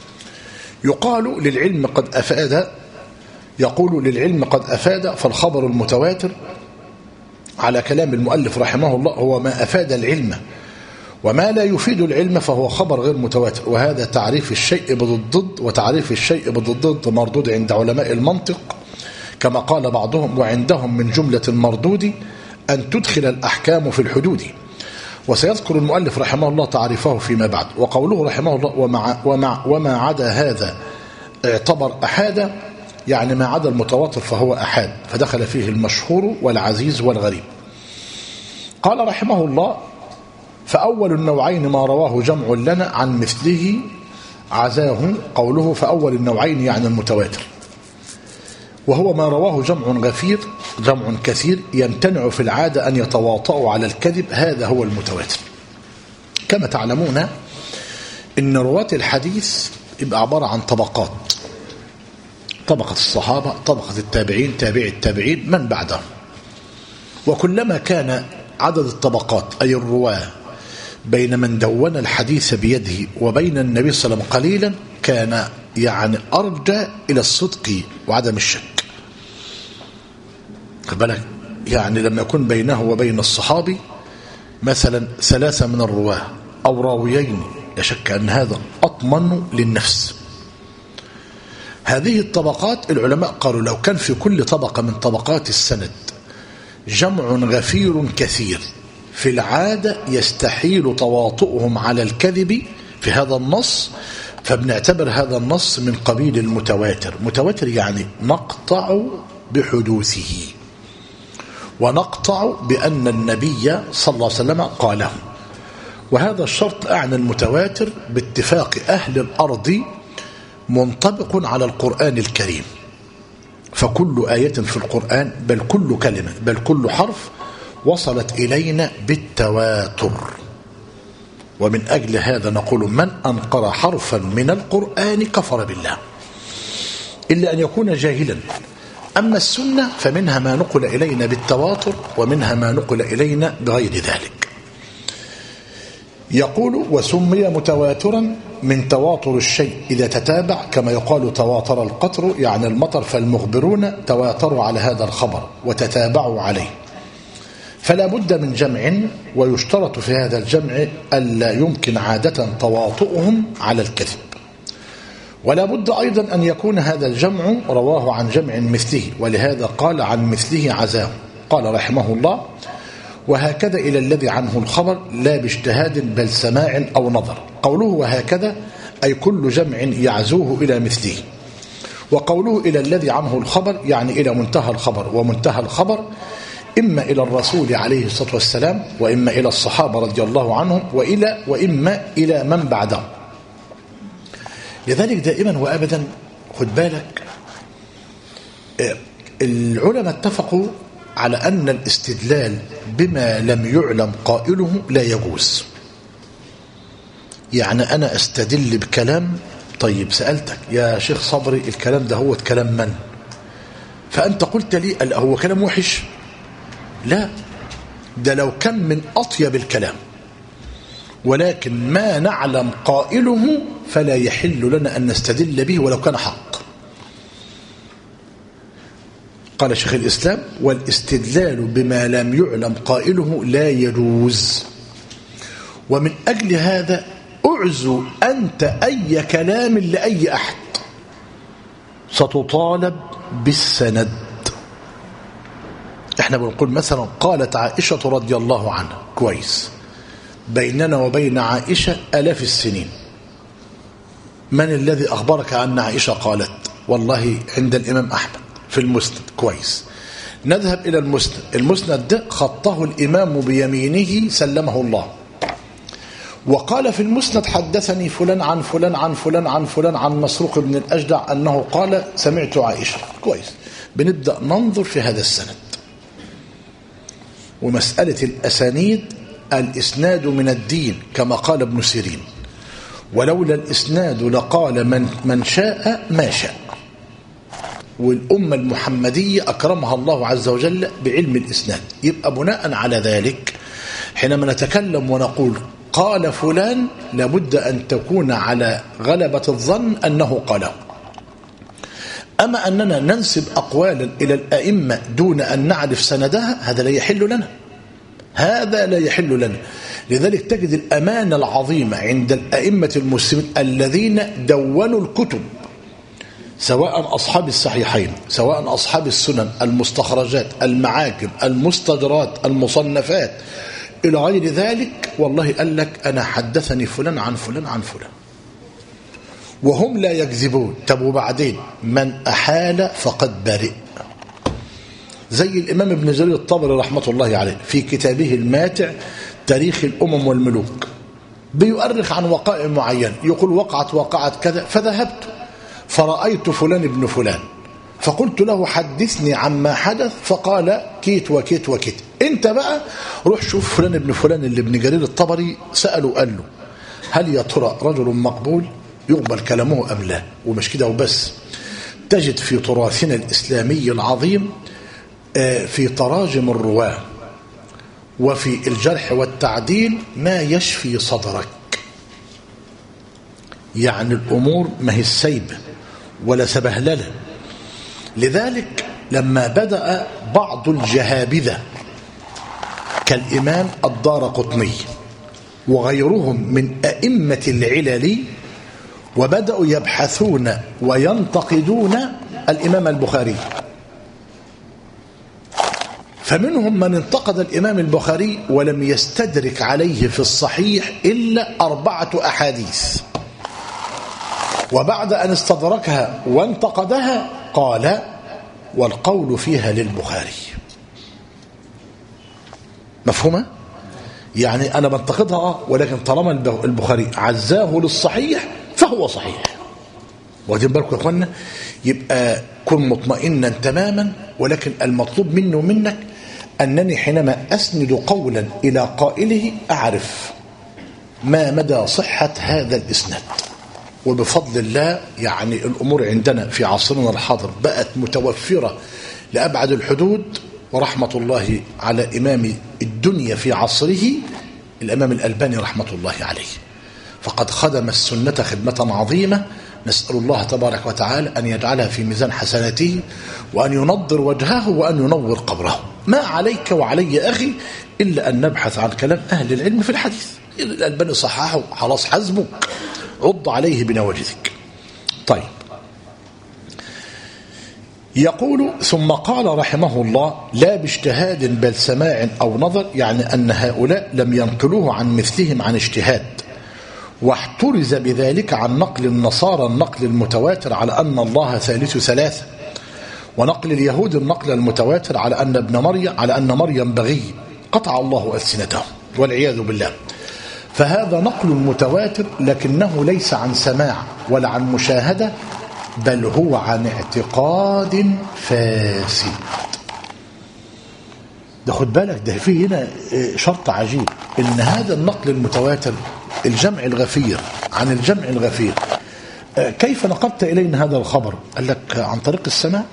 يقال للعلم قد أفاد، يقول للعلم قد أفاد، فالخبر المتواتر على كلام المؤلف رحمه الله هو ما أفاد العلم، وما لا يفيد العلم فهو خبر غير متواتر. وهذا تعريف الشيء بالضد، وتعريف الشيء بالضد مردود عند علماء المنطق، كما قال بعضهم: وعندهم من جملة المردود أن تدخل الأحكام في الحدود. وسيذكر المؤلف رحمه الله تعريفه فيما بعد. وقوله رحمه الله: وما عدا هذا اعتبر أحادا، يعني ما عدا المتواتر فهو أحاد، فدخل فيه المشهور والعزيز والغريب. قال رحمه الله: فأول النوعين ما رواه جمع لنا عن مثله عزاه. قوله فأول النوعين يعني المتواتر، وهو ما رواه جمع كثير يمتنع في العادة أن يتواطؤوا على الكذب، هذا هو المتواتر. كما تعلمون إن رواة الحديث يبقى عبارة عن طبقات: طبقة الصحابة، طبقة التابعين، تابع التابعين، من بعدهم. وكلما كان عدد الطبقات أي الرواة بين من دون الحديث بيده وبين النبي صلى الله عليه وسلم قليلا، كان يعني أرجى إلى الصدق وعدم الشك. بالك يعني لما يكون بينه وبين الصحابي مثلا 3 من الرواه أو راويين، لا شك أن هذا أطمن للنفس. هذه الطبقات العلماء قالوا لو كان في كل طبقة من طبقات السند جمع غفير كثير، في العادة يستحيل تواطؤهم على الكذب في هذا النص، فبنعتبر هذا النص من قبيل المتواتر. متواتر يعني نقطع بحدوثه، ونقطع بأن النبي صلى الله عليه وسلم قاله. وهذا الشرط أعني المتواتر باتفاق أهل الأرض منطبق على القرآن الكريم، فكل آية في القرآن بل كل كلمة بل كل حرف وصلت إلينا بالتواتر. ومن أجل هذا نقول من أنكر حرفا من القرآن كفر بالله، إلا أن يكون جاهلا. أما السنة فمنها ما نقل إلينا بالتواتر ومنها ما نقل إلينا بغير ذلك. يقول وسمي متواترا من تواتر الشيء إذا تتابع، كما يقال تواتر القطر يعني المطر، فالمخبرون تواتروا على هذا الخبر وتتابعوا عليه، فلا بد من جمع، ويشترط في هذا الجمع ألا يمكن عادة تواطؤهم على الكذب. ولا بد أيضا أن يكون هذا الجمع رواه عن جمع مثله، ولهذا قال عن مثله عزاه. قال رحمه الله وهكذا إلى الذي عنه الخبر لا باجتهاد بل سماع أو نظر. قوله وهكذا أي كل جمع يعزوه إلى مثله، وقوله إلى الذي عنه الخبر يعني إلى منتهى الخبر، ومنتهى الخبر إما إلى الرسول عليه الصلاة والسلام، وإما إلى الصحابة رضي الله عنهم، وإما إلى من بعدهم. لذلك دائما وأبدا خد بالك، العلماء اتفقوا على أن الاستدلال بما لم يعلم قائله لا يجوز. يعني أنا أستدل بكلام، طيب سألتك يا شيخ صبري الكلام ده هو كلام من؟ فأنت قلت لي هو كلام وحش؟ لا، ده لو كان من أطيب الكلام، ولكن ما نعلم قائله فلا يحل لنا أن نستدل به ولو كان حق. قال شيخ الإسلام والاستدلال بما لم يعلم قائله لا يجوز. ومن أجل هذا أعزو أنت أي كلام لأي أحد ستطالب بالسند. احنا بنقول مثلا قالت عائشة رضي الله عنها، كويس، بيننا وبين عائشة آلاف السنين، من الذي أخبرك أن عائشة قالت؟ والله عند الإمام أحمد في المسند، كويس، نذهب إلى المسند ده خطه الإمام بيمينه سلمه الله، وقال في المسند حدثني فلان عن فلان عن فلان عن فلان عن مسروق بن الأجدع أنه قال سمعت عائشة، كويس، بنبدأ ننظر في هذا السند. ومسألة الأسانيد الإسناد من الدين كما قال ابن سيرين، ولولا الإسناد لقال من شاء ما شاء. والأمة المحمدية أكرمها الله عز وجل بعلم الإسناد. يبقى بناء على ذلك حينما نتكلم ونقول قال فلان لابد أن تكون على غلبة الظن أنه قاله. أما أننا ننسب أقوالا إلى الأئمة دون أن نعرف سندها هذا لا يحل لنا، هذا لا يحل لنا. لذلك تجد الأمانة العظيمة عند الأئمة المسلمين الذين دونوا الكتب، سواء أصحاب الصحيحين، سواء أصحاب السنن، المستخرجات، المعاجم، المستدرات، المصنفات إلى غير ذلك، والله قال لك أنا حدثني فلان عن فلان عن فلان، وهم لا يكذبون. طب وبعدين من أحال فقد برئ. زي الإمام ابن جرير الطبري رحمة الله عليه في كتابه الماتع تاريخ الأمم والملوك بيؤرخ عن وقائع معينة، يقول وقعت كذا، فذهبت فرأيت فلان ابن فلان فقلت له حدثني عما حدث، فقال كيت وكيت وكيت. انت بقى روح شوف فلان ابن فلان اللي ابن جرير الطبري سأله قال له هل يا ترى رجل مقبول يقبل كلامه أم لا؟ ومش كده وبس، تجد في تراثنا الإسلامي العظيم في تراجم الرواة وفي الجرح والتعديل ما يشفي صدرك. يعني الأمور ما هي السيبة ولا سبهللة. لذلك لما بدأ بعض الجهابذة كالإمام الدارقطني وغيرهم من أئمة العلل وبدأوا يبحثون وينتقدون الإمام البخاري، فمنهم من انتقد الإمام البخاري ولم يستدرك عليه في الصحيح إلا 4 أحاديث، وبعد أن استدركها وانتقدها قال والقول فيها للبخاري. مفهومة؟ يعني أنا بنتقدها ولكن طالما البخاري عزاه للصحيح فهو صحيح. واخدين بالكم يا اخوانا؟ يبقى كن مطمئنا تماما، ولكن المطلوب منه ومنك أنني حينما أسند قولا إلى قائله أعرف ما مدى صحة هذا الإسناد. وبفضل الله يعني الأمور عندنا في عصرنا الحاضر بقت متوفرة لأبعد الحدود، ورحمة الله على إمام الدنيا في عصره الإمام الألباني رحمة الله عليه، فقد خدم السنة خدمة عظيمة. نسأل الله تبارك وتعالى أن يجعلها في ميزان حسناته، وأن ينضر وجهه، وأن ينور قبره. ما عليك وعلي أخي إلا أن نبحث عن كلام أهل العلم في الحديث. الألباني صححه خلاص حسبك، عض عليه بنواجذك. طيب، يقول ثم قال رحمه الله لا باجتهاد بل سماع أو نظر، يعني أن هؤلاء لم ينقلوه عن مثلهم عن اجتهاد، واحترز بذلك عن نقل النصارى النقل المتواتر على أن الله ثالث ثلاثة، ونقل اليهود النقل المتواتر على أن مريم بغي، قطع الله ألسنتهم والعياذ بالله. فهذا نقل متواتر، لكنه ليس عن سماع ولا عن مشاهدة، بل هو عن اعتقاد فاسد. ده خد بالك، ده فيه هنا شرط عجيب، ان هذا النقل المتواتر الجمع الغفير عن الجمع الغفير. كيف نقلت إلينا هذا الخبر؟ قال لك عن طريق السماع.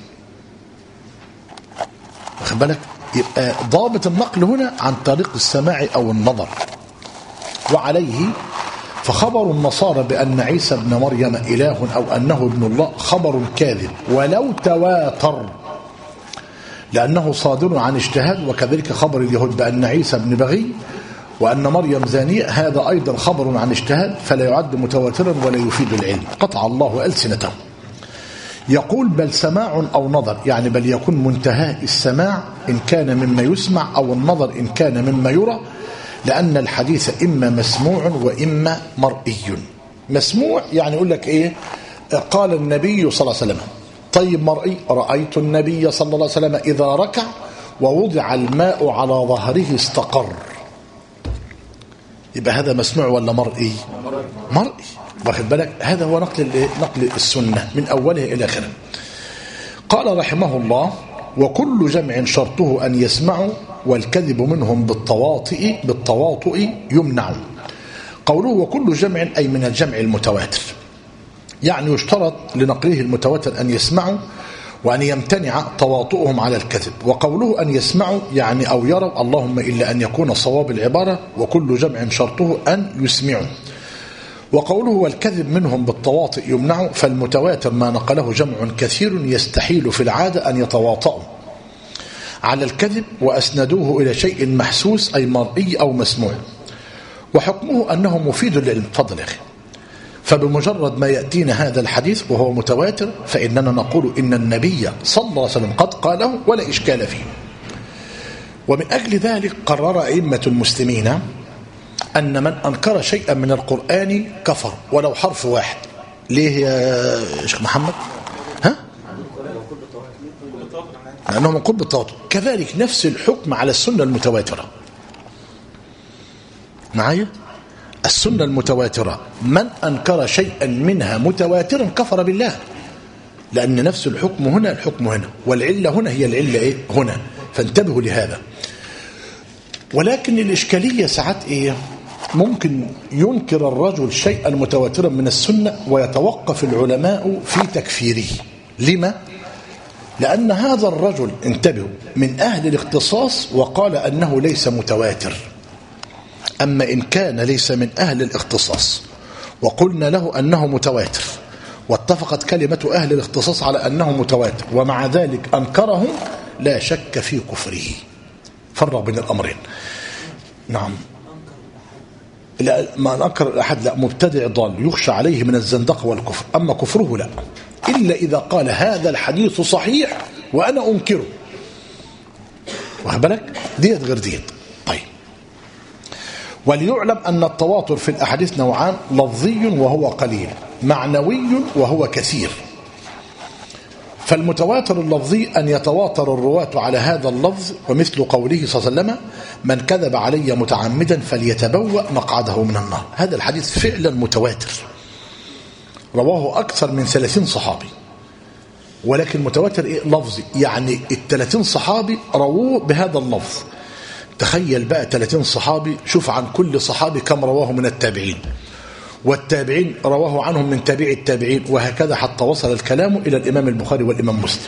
واخد بالك؟ يبقى ضابط النقل هنا عن طريق السماع أو النظر. وعليه فخبر النصارى بأن عيسى ابن مريم إله أو أنه ابن الله خبر كاذب ولو تواتر، لأنه صادر عن اجتهاد. وكذلك خبر اليهود بأن عيسى ابن بغي وأن مريم زانية، هذا أيضا خبر عن اجتهاد، فلا يعد متواترا ولا يفيد العلم، قطع الله ألسنتهم. يقول بل سماع أو نظر، يعني بل يكون منتهى السماع إن كان مما يسمع، أو النظر إن كان مما يرى، لأن الحديث إما مسموع وإما مرئي. مسموع يعني يقول لك إيه؟ قال النبي صلى الله عليه وسلم. طيب مرئي، رأيت النبي صلى الله عليه وسلم إذا ركع ووضع الماء على ظهره استقر. يبقى هذا مسموع ولا مرئي؟ مرئي. واخد بالك؟ هذا هو نقل السنة من أولها إلى آخره. قال رحمه الله وكل جمع شرطه أن يسمعوا، والكذب منهم بالتواطؤ يمنع. قوله وكل جمع أي من الجمع المتواتر، يعني يشترط لنقله المتواتر أن يسمعوا وأن يمتنع تواطؤهم على الكذب. وقوله أن يسمعوا يعني أو يروا، اللهم إلا أن يكون صواب العبارة وكل جمع شرطه أن يسمعوا. وقوله والكذب منهم بالتواطؤ يمنع، فالمتواتر ما نقله جمع كثير يستحيل في العادة أن يتواطؤوا على الكذب، وأسندوه إلى شيء محسوس أي مرئي أو مسموع، وحكمه أنه مفيد للعلم. تفضل يا أخي. فبمجرد ما يأتينا هذا الحديث وهو متواتر فإننا نقول إن النبي صلى الله عليه وسلم قد قاله ولا إشكال فيه. ومن أجل ذلك قرر أئمة المسلمين أن من أنكر شيئا من القرآن كفر ولو حرف واحد. ليه يا شيخ محمد؟ ها؟ لأنه منقول بالتواتر. كذلك نفس الحكم على السنة المتواترة. معايا؟ السنة المتواترة من أنكر شيئا منها متواترا كفر بالله، لأن نفس الحكم هنا الحكم هنا، والعلة هنا هي العلة إيه؟ هنا. فانتبهوا لهذا. ولكن الإشكالية ساعات إيه؟ ممكن ينكر الرجل شيئا متواترا من السنة ويتوقف العلماء في تكفيره. لما؟ لأن هذا الرجل انتبهوا من أهل الاختصاص وقال أنه ليس متواتر. أما إن كان ليس من أهل الاختصاص وقلنا له أنه متواتر، واتفقت كلمة أهل الاختصاص على أنه متواتر، ومع ذلك أنكره، لا شك في كفره. فرق بين الأمرين. نعم. لا، ما أنكر الأحد لا، مبتدع ضال يخشى عليه من الزندقة والكفر. أما كفره لا، إلا إذا قال هذا الحديث صحيح وأنا أنكره. واخد بالك؟ ديت غير ديت. طيب، وليعلم أن التواتر في الأحاديث نوعان: لفظي وهو قليل، معنوي وهو كثير. فالمتواتر اللفظي أن يتواتر الرواة على هذا اللفظ، ومثل قوله صلى الله عليه وسلم: من كذب علي متعمدا فليتبوأ مقعده من النار. هذا الحديث فعلا متواتر، رواه أكثر من 30 صحابي، ولكن متواتر لفظي، يعني 30 صحابي رووه بهذا اللفظ. تخيل بقى 30 صحابي، شوف عن كل صحابي كم رواه من التابعين، والتابعين رواه عنهم من تابع التابعين، وهكذا حتى وصل الكلام إلى الإمام البخاري والإمام مسلم.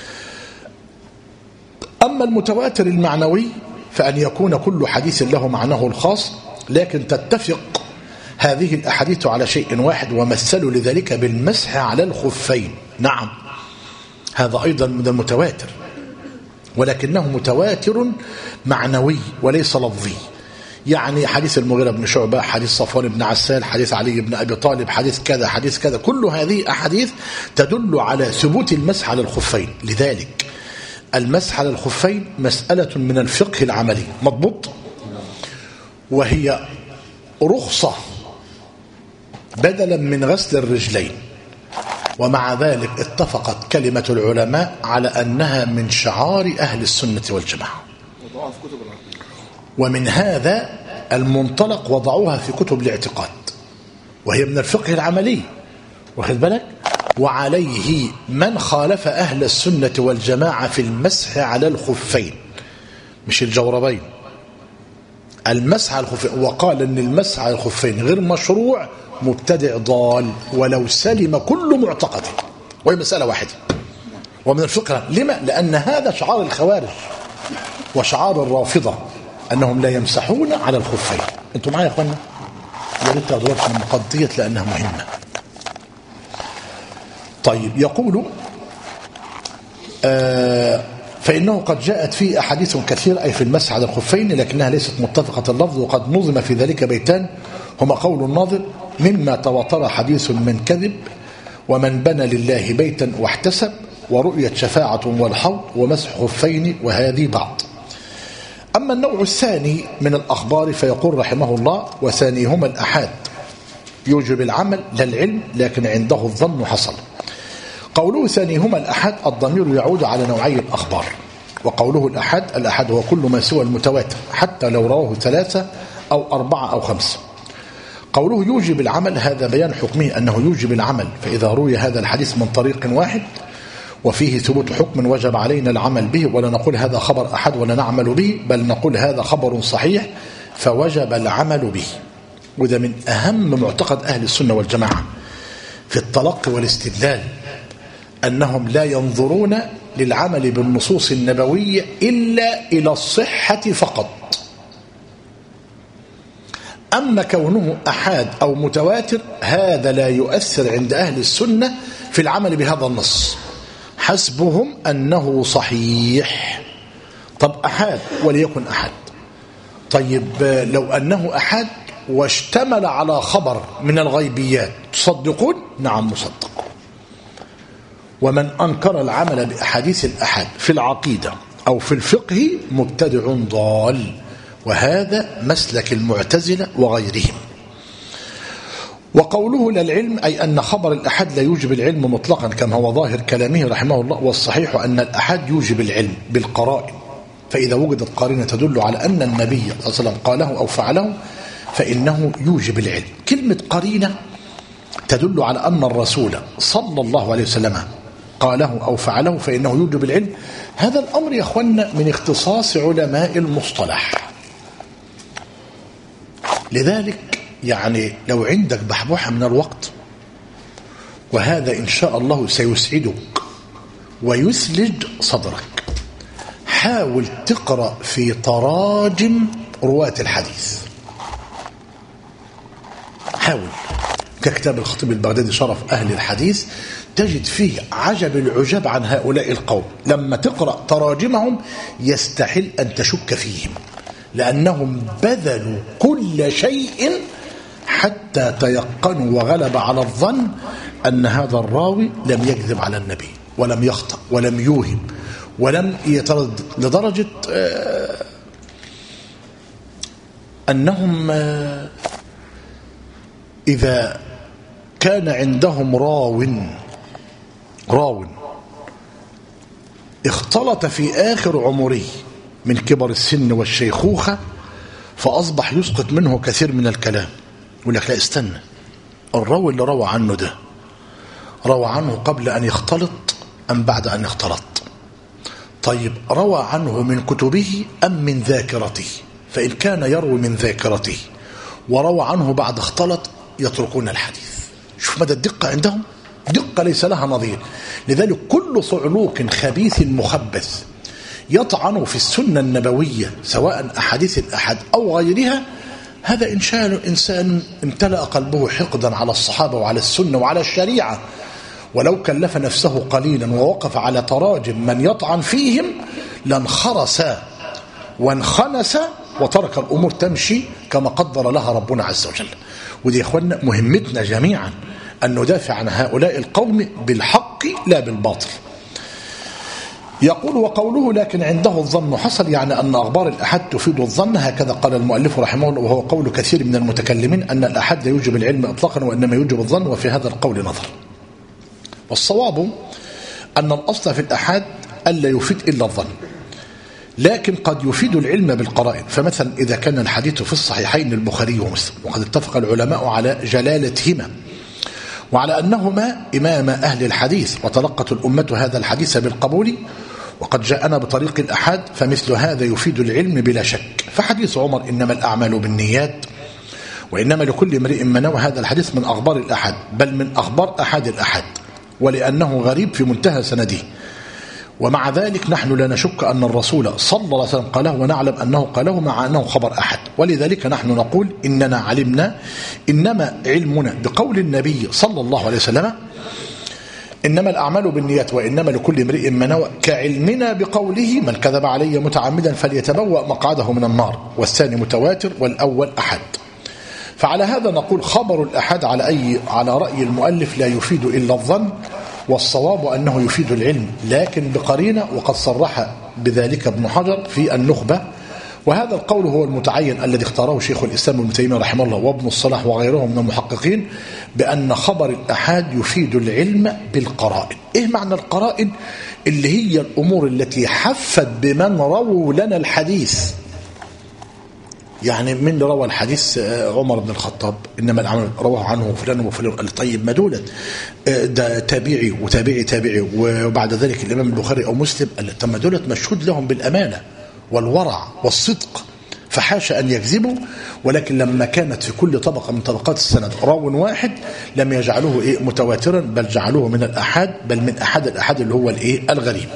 أما المتواتر المعنوي فأن يكون كل حديث له معناه الخاص، لكن تتفق هذه الأحاديث على شيء واحد، ومثلوا لذلك بالمسح على الخفين. نعم، هذا أيضا من المتواتر، ولكنه متواتر معنوي وليس لفظي. يعني حديث المغيرة بن شعبة، حديث صفوان بن عسال، حديث علي بن أبي طالب، حديث كذا حديث كذا، كل هذه أحاديث تدل على ثبوت المسح على الخفين. لذلك المسح على الخفين مسألة من الفقه العملي مضبوط، وهي رخصة بدلا من غسل الرجلين، ومع ذلك اتفقت كلمة العلماء على أنها من شعار أهل السنة والجماعة، ومن هذا المنطلق وضعوها في كتب الاعتقاد، وهي من الفقه العملي، واخد بالك؟ وعليه من خالف أهل السنة والجماعة في المسح على الخفين، مش الجوربين، المسح على الخفين، وقال أن المسح على الخفين غير مشروع، مبتدع ضال ولو سلم كل معتقده، وهي مسألة واحدة ومن الفقه. لما؟ لأن هذا شعار الخوارج وشعار الرافضة أنهم لا يمسحون على الخفين. أنتم معايا يا أخوانا؟ يا ريت أضربكم المقضية لأنها مهمة. طيب، يقول فإنه قد جاءت فيه أحاديث كثيرة أي في المسح على الخفين، لكنها ليست متفقة اللفظ، وقد نظم في ذلك بيتان هما قول الناظر: مما تواتر حديث من كذب، ومن بنى لله بيتا واحتسب، ورؤية شفاعة والحوض، ومسح خفين، وهذه بعض. أما النوع الثاني من الأخبار فيقول رحمه الله: وثانيهما الأحاد يوجب العمل لا العلم، لكن عنده الظن حصل. قوله ثانيهما الأحاد الضمير يعود على نوعي الأخبار، وقوله الأحاد هو كل ما سوى المتواتر حتى لو رواه 3 أو 4 أو 5. قوله يوجب العمل هذا بيان حكمه أنه يوجب العمل، فإذا روي هذا الحديث من طريق واحد وفيه ثبوت حكم وجب علينا العمل به، ولا نقول هذا خبر أحد ولا نعمل به، بل نقول هذا خبر صحيح فوجب العمل به. وده من أهم معتقد أهل السنة والجماعة في التلقي والاستدلال، أنهم لا ينظرون للعمل بالنصوص النبوية إلا إلى الصحة فقط. أما كونه أحاد أو متواتر هذا لا يؤثر عند أهل السنة في العمل بهذا النص، حسبهم أنه صحيح. طب أحاد وليكن أحد، طيب لو أنه أحاد واشتمل على خبر من الغيبيات تصدقون؟ نعم نصدق. ومن أنكر العمل بأحاديث الأحاد في العقيدة أو في الفقه مبتدع ضال، وهذا مسلك المعتزلة وغيرهم. وقوله للعلم أي أن خبر الأحد لا يوجب العلم مطلقا كما هو ظاهر كلامه رحمه الله، والصحيح أن الأحد يوجب العلم بالقرائن، فإذا وجدت قرينة تدل على أن النبي صلى الله عليه وسلم قاله أو فعله فإنه يوجب العلم. كلمة قرينة تدل على أن الرسول صلى الله عليه وسلم قاله أو فعله فإنه يوجب العلم. هذا الأمر يا أخوانا من اختصاص علماء المصطلح، لذلك يعني لو عندك بحبوحة من الوقت، وهذا إن شاء الله سيسعدك ويثلج صدرك، حاول تقرأ في تراجم رواة الحديث، حاول ككتاب الخطيب البغدادي شرف أهل الحديث، تجد فيه عجب العجب عن هؤلاء القوم. لما تقرأ تراجمهم يستحيل أن تشك فيهم، لأنهم بذلوا كل شيء حتى تيقنوا وغلب على الظن أن هذا الراوي لم يكذب على النبي ولم يخطأ ولم يوهم ولم يتردد، لدرجة أنهم إذا كان عندهم راو اختلط في آخر عمره من كبر السن والشيخوخة فأصبح يسقط منه كثير من الكلام. يقول لك لا استنى، الراوي اللي روى عنه ده روى عنه قبل أن يختلط أم بعد أن يختلط؟ طيب روى عنه من كتبه أم من ذاكرته؟ فإن كان يروي من ذاكرته وروى عنه بعد اختلط يتركون الحديث. شوف مدى الدقة عندهم، دقة ليس لها نظير. لذلك كل صعلوك خبيث مخبث يطعن في السنة النبوية سواء أحاديث الأحد أو غيرها، هذا إنسان امتلأ قلبه حقدا على الصحابة وعلى السنة وعلى الشريعة، ولو كلف نفسه قليلا ووقف على تراجم من يطعن فيهم لانخرس وانخنس وترك الأمور تمشي كما قدر لها ربنا عز وجل. ودي يا إخوانا مهمتنا جميعا أن ندافع عن هؤلاء القوم بالحق لا بالباطل. يقول وقوله لكن عنده الظن حصل، يعني أن أخبار الأحد تفيد الظن، هكذا قال المؤلف رحمه الله، وهو قول كثير من المتكلمين أن الأحد لا يوجب العلم إطلاقا وإنما يوجب الظن، وفي هذا القول نظر. والصواب أن الأصل في الأحد ألا يفيد إلا الظن، لكن قد يفيد العلم بالقرائن. فمثلا إذا كان الحديث في الصحيحين البخاري ومسلم، وقد اتفق العلماء على جلالتهما وعلى أنهما إمام أهل الحديث وتلقت الأمة هذا الحديث بالقبول، وقد جاءنا بطريق الأحاد، فمثل هذا يفيد العلم بلا شك. فحديث عمر إنما الأعمال بالنيات وإنما لكل امرئ ما نوى، هذا الحديث من أخبار الأحاد، بل من أخبار أحد الأحاد، ولأنه غريب في منتهى سنده. ومع ذلك نحن لا نشك أن الرسول صلى الله عليه وسلم قاله، ونعلم أنه قاله مع أنه خبر أحد. ولذلك نحن نقول إننا علمنا، إنما علمنا بقول النبي صلى الله عليه وسلم إنما الأعمال بالنيات وإنما لكل امرئ ما نوى، كعلمنا بقوله من كذب علي متعمدا فليتبوأ مقعده من النار، والثاني متواتر والأول أحد. فعلى هذا نقول خبر الأحد على رأي المؤلف لا يفيد إلا الظن، والصواب أنه يفيد العلم لكن بقرينة، وقد صرح بذلك ابن حجر في النخبة. وهذا القول هو المتعين الذي اختاره شيخ الإسلام ابن تيمية رحمه الله وابن الصلاح وغيرهم من المحققين، بأن خبر الأحاد يفيد العلم بالقرائن. إيه معنى القرائن؟ اللي هي الأمور التي حفت بمن رووا لنا الحديث. يعني من روى الحديث؟ عمر بن الخطاب، إنما العمل رواه عنه فلان وفلان. قال طيب ما دولت ده تابعي وتابعي تابعي، وبعد ذلك الإمام البخاري أو مسلم. قال طب ما دولت مشهود لهم بالأمانة والورع والصدق، فحاشا أن يكذبوا. ولكن لما كانت في كل طبقة من طبقات السند راو واحد لم يجعلوه متواترا، بل جعلوه من الأحاد، بل من أحد الأحاد اللي هو الغريب.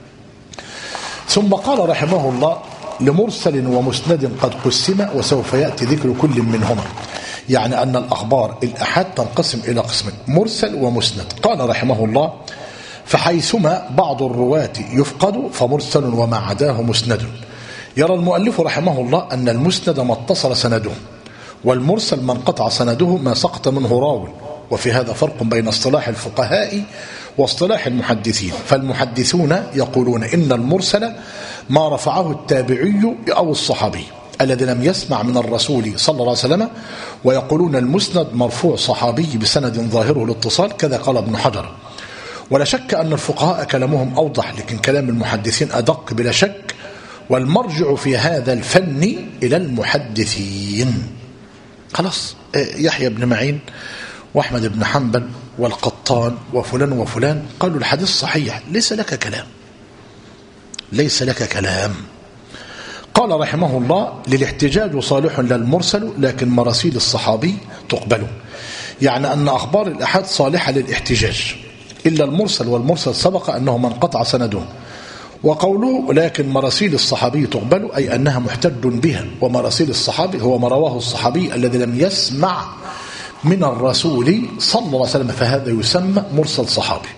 ثم قال رحمه الله لمرسل ومسند قد قسم، وسوف يأتي ذكر كل منهما. يعني أن الأخبار الأحاد تنقسم إلى قسمين، مرسل ومسند. قال رحمه الله فحيثما بعض الرواة يفقد فمرسل وما عداه مسند. يرى المؤلف رحمه الله أن المسند ما اتصل سنده، والمرسل من قطع سنده ما سقط منه راو. وفي هذا فرق بين اصطلاح الفقهاء واصطلاح المحدثين. فالمحدثون يقولون إن المرسل ما رفعه التابعي أو الصحابي الذي لم يسمع من الرسول صلى الله عليه وسلم، ويقولون المسند مرفوع صحابي بسند ظاهره الاتصال، كذا قال ابن حجر. ولا شك أن الفقهاء كلامهم أوضح، لكن كلام المحدثين أدق بلا شك، والمرجع في هذا الفن إلى المحدثين. خلاص يحيى بن معين وأحمد بن حنبل والقطان وفلان وفلان قالوا الحديث صحيح، ليس لك كلام، ليس لك كلام. قال رحمه الله للاحتجاج صالح للمرسل، لكن مراسيل الصحابي تقبل. يعني أن أخبار الأحاد صالحة للاحتجاج إلا المرسل، والمرسل سبق أنه من قطع سنده. وقوله لكن مراسيل الصحابي تقبل أي أنها محتج بها، ومراسيل الصحابي هو ما رواه الصحابي الذي لم يسمع من الرسول صلى الله عليه وسلم، فهذا يسمى مرسل صحابي.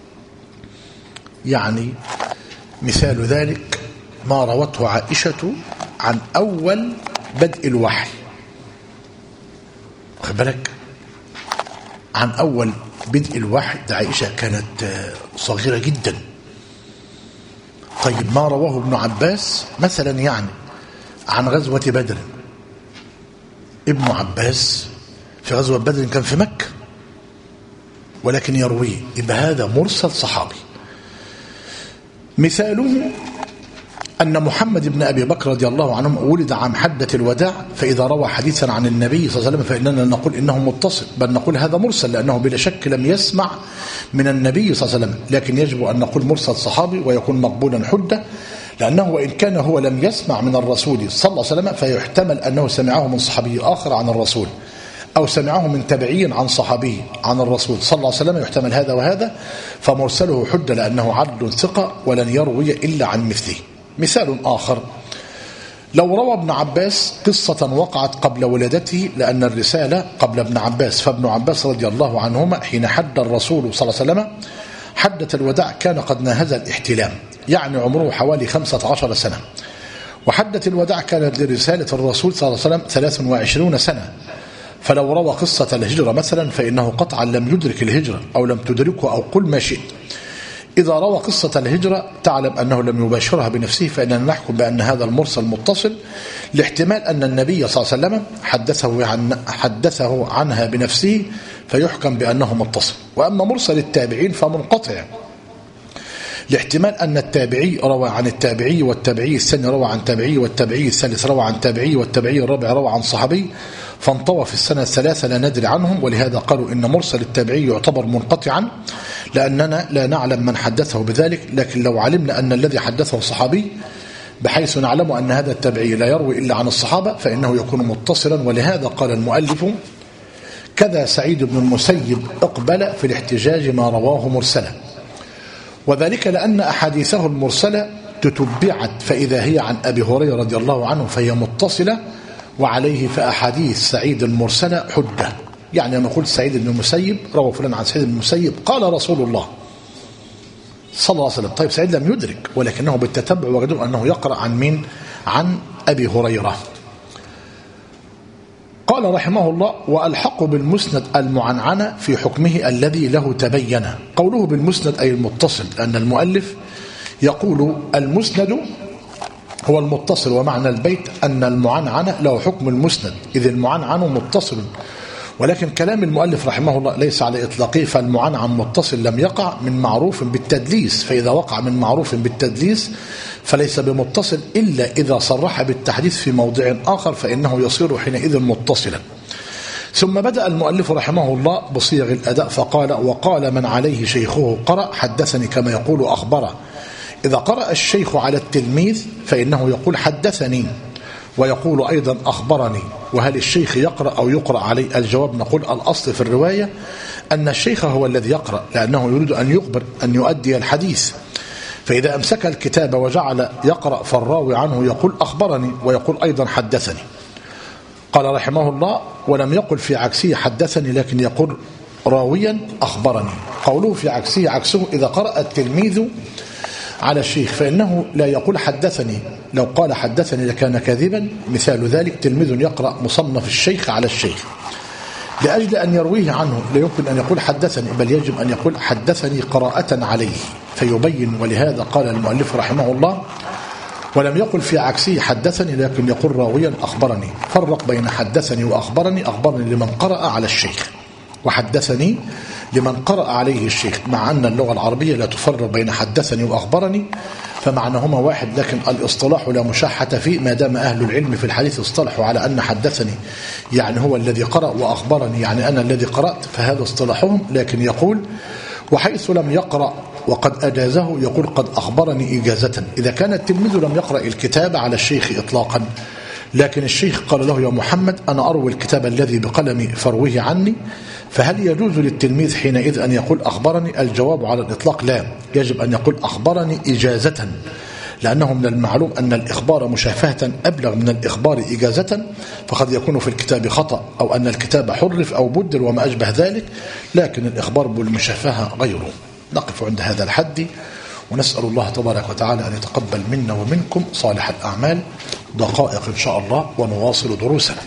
يعني مثال ذلك ما روته عائشة عن أول بدء الوحي، خد بالك، عن أول بدء الوحي. ده عائشة كانت صغيرة جدا. طيب ما رواه ابن عباس مثلا يعني عن غزوة بدر، ابن عباس في غزوة بدر كان في مكة ولكن يرويه، يبقى هذا مرسل صحابي. مثاله أن محمد بن أبي بكر رضي الله عنه ولد عام حجة الوداع، فإذا روى حديثا عن النبي صلى الله عليه وسلم فإننا نقول إنه متصل، بل نقول هذا مرسل لأنه بلا شك لم يسمع من النبي صلى الله عليه وسلم، لكن يجب أن نقول مرسل صحابي ويكون مقبولا حجة، لأنه وإن كان هو لم يسمع من الرسول صلى الله عليه وسلم فيحتمل أنه سمعه من صحابي آخر عن الرسول، أو سمعه من تبعي عن صحابي عن الرسول صلى الله عليه وسلم، يحتمل هذا وهذا، فمرسله حجة لأنه عدل ثقة ولن يروي إلا عن مثله. مثال آخر: لو روى ابن عباس قصة وقعت قبل ولادته، لأن الرسالة قبل ابن عباس، فابن عباس رضي الله عنهما حين حج الرسول صلى الله عليه وسلم حجة الوداع كان قد ناهز الاحتلام، يعني عمره حوالي 15 سنة، وحجة الوداع كانت لرسالة الرسول صلى الله عليه وسلم 23 سنة، فلو روى قصة الهجرة مثلا فإنه قطعا لم يدرك الهجرة أو لم تدركه، أو قل ما شئت. إذا روى قصة الهجرة تعلم أنه لم يباشرها بنفسه، فإننا نحكم بأن هذا المرسل متصل، لاحتمال أن النبي صلى الله عليه وسلم حدثه عنها بنفسه، فيحكم بأنه متصل. وأما مرسل التابعين فمنقطع، لاحتمال أن التابعي روى عن التابعي، والتابعي الثاني روى عن تابعي، والتابعي الثالث روى عن تابعي، والتابعي الرابع روى عن صحابي، فانطوى في السنة الثلاثة لا ندري عنهم. ولهذا قالوا إن مرسل التابعي يعتبر منقطعا، لأننا لا نعلم من حدثه بذلك، لكن لو علمنا أن الذي حدثه صحابي بحيث نعلم أن هذا التابعي لا يروي إلا عن الصحابة فإنه يكون متصلا. ولهذا قال المؤلف: كذا سعيد بن المسيب اقبل في الاحتجاج ما رواه مرسلا، وذلك لأن أحاديثه المرسلة تتبعت، فإذا هي عن أبي هريرة رضي الله عنه فهي متصلة، وعليه فأحاديث سعيد المرسلة حجة. يعني لما قلت سعيد بن المسيب روى فلان عن سعيد بن المسيب قال رسول الله صلى الله عليه وسلم، طيب سعيد لم يدرك، ولكنه بالتتبع وجدوا أنه يقرأ عن من؟ عن أبي هريرة. قال رحمه الله: وألحق بالمسند المعنعنة في حكمه الذي له تبين. قوله بالمسند أي المتصل، لأن المؤلف يقول المسند هو المتصل، ومعنى البيت أن المعنعنة له حكم المسند، إذ المعنعن متصل. ولكن كلام المؤلف رحمه الله ليس على إطلاقه، فالمعنعن متصل لم يقع من معروف بالتدليس، فإذا وقع من معروف بالتدليس فليس بمتصل إلا إذا صرح بالتحديث في موضع آخر، فإنه يصير حينئذ متصلا. ثم بدأ المؤلف رحمه الله بصيغ الأداء فقال: وقال من عليه شيخه قرأ حدثني كما يقول أخبره. إذا قرأ الشيخ على التلميذ فإنه يقول حدثني، ويقول أيضا أخبرني. وهل الشيخ يقرأ أو يقرأ عليه؟ الجواب نقول الأصل في الرواية أن الشيخ هو الذي يقرأ، لأنه يريد أن يخبر أن يؤدي الحديث، فإذا أمسك الكتاب وجعل يقرأ فالراوي عنه يقول أخبرني ويقول أيضا حدثني. قال رحمه الله: ولم يقل في عكسه حدثني، لكن يقول راويا أخبرني. قوله في عكسه عكسه إذا قرأ التلميذ على الشيخ فإنه لا يقول حدثني، لو قال حدثني لكان كاذبا. مثال ذلك: تلميذ يقرأ مصنف الشيخ على الشيخ، لأجل أن يرويه عنه لا يمكن أن يقول حدثني، بل يجب أن يقول حدثني قراءة عليه فيبين. ولهذا قال المؤلف رحمه الله: ولم يقل في عكسه حدثني، لكن يقول راويا أخبرني. فرق بين حدثني وأخبرني: أخبرني لمن قرأ على الشيخ، وحدثني لمن قرأ عليه الشيخ، مع أن اللغة العربية لا تفرق بين حدثني وأخبرني، فمعناهما واحد، لكن الاصطلاح لا مشاحة فيه، ما دام أهل العلم في الحديث اصطلحوا على أن حدثني يعني هو الذي قرأ، وأخبرني يعني أنا الذي قرأت، فهذا اصطلاحهم. لكن يقول: وحيث لم يقرأ وقد أجازه يقول قد أخبرني إجازة، إذا كان التلميذ لم يقرأ الكتاب على الشيخ إطلاقا، لكن الشيخ قال له: يا محمد أنا أروي الكتاب الذي بقلمي فارويه عني، فهل يجوز للتلميذ حينئذ أن يقول أخبرني؟ الجواب على الإطلاق لا، يجب أن يقول أخبرني إجازة، لأنه من المعلوم أن الإخبار مشافهة أبلغ من الإخبار إجازة، فقد يكون في الكتاب خطأ أو أن الكتاب حرف أو بدل وما أشبه ذلك، لكن الإخبار بالمشافهة غيره. نقف عند هذا الحد، ونسأل الله تبارك وتعالى أن يتقبل منا ومنكم صالح الأعمال. دقائق إن شاء الله ونواصل دروسنا.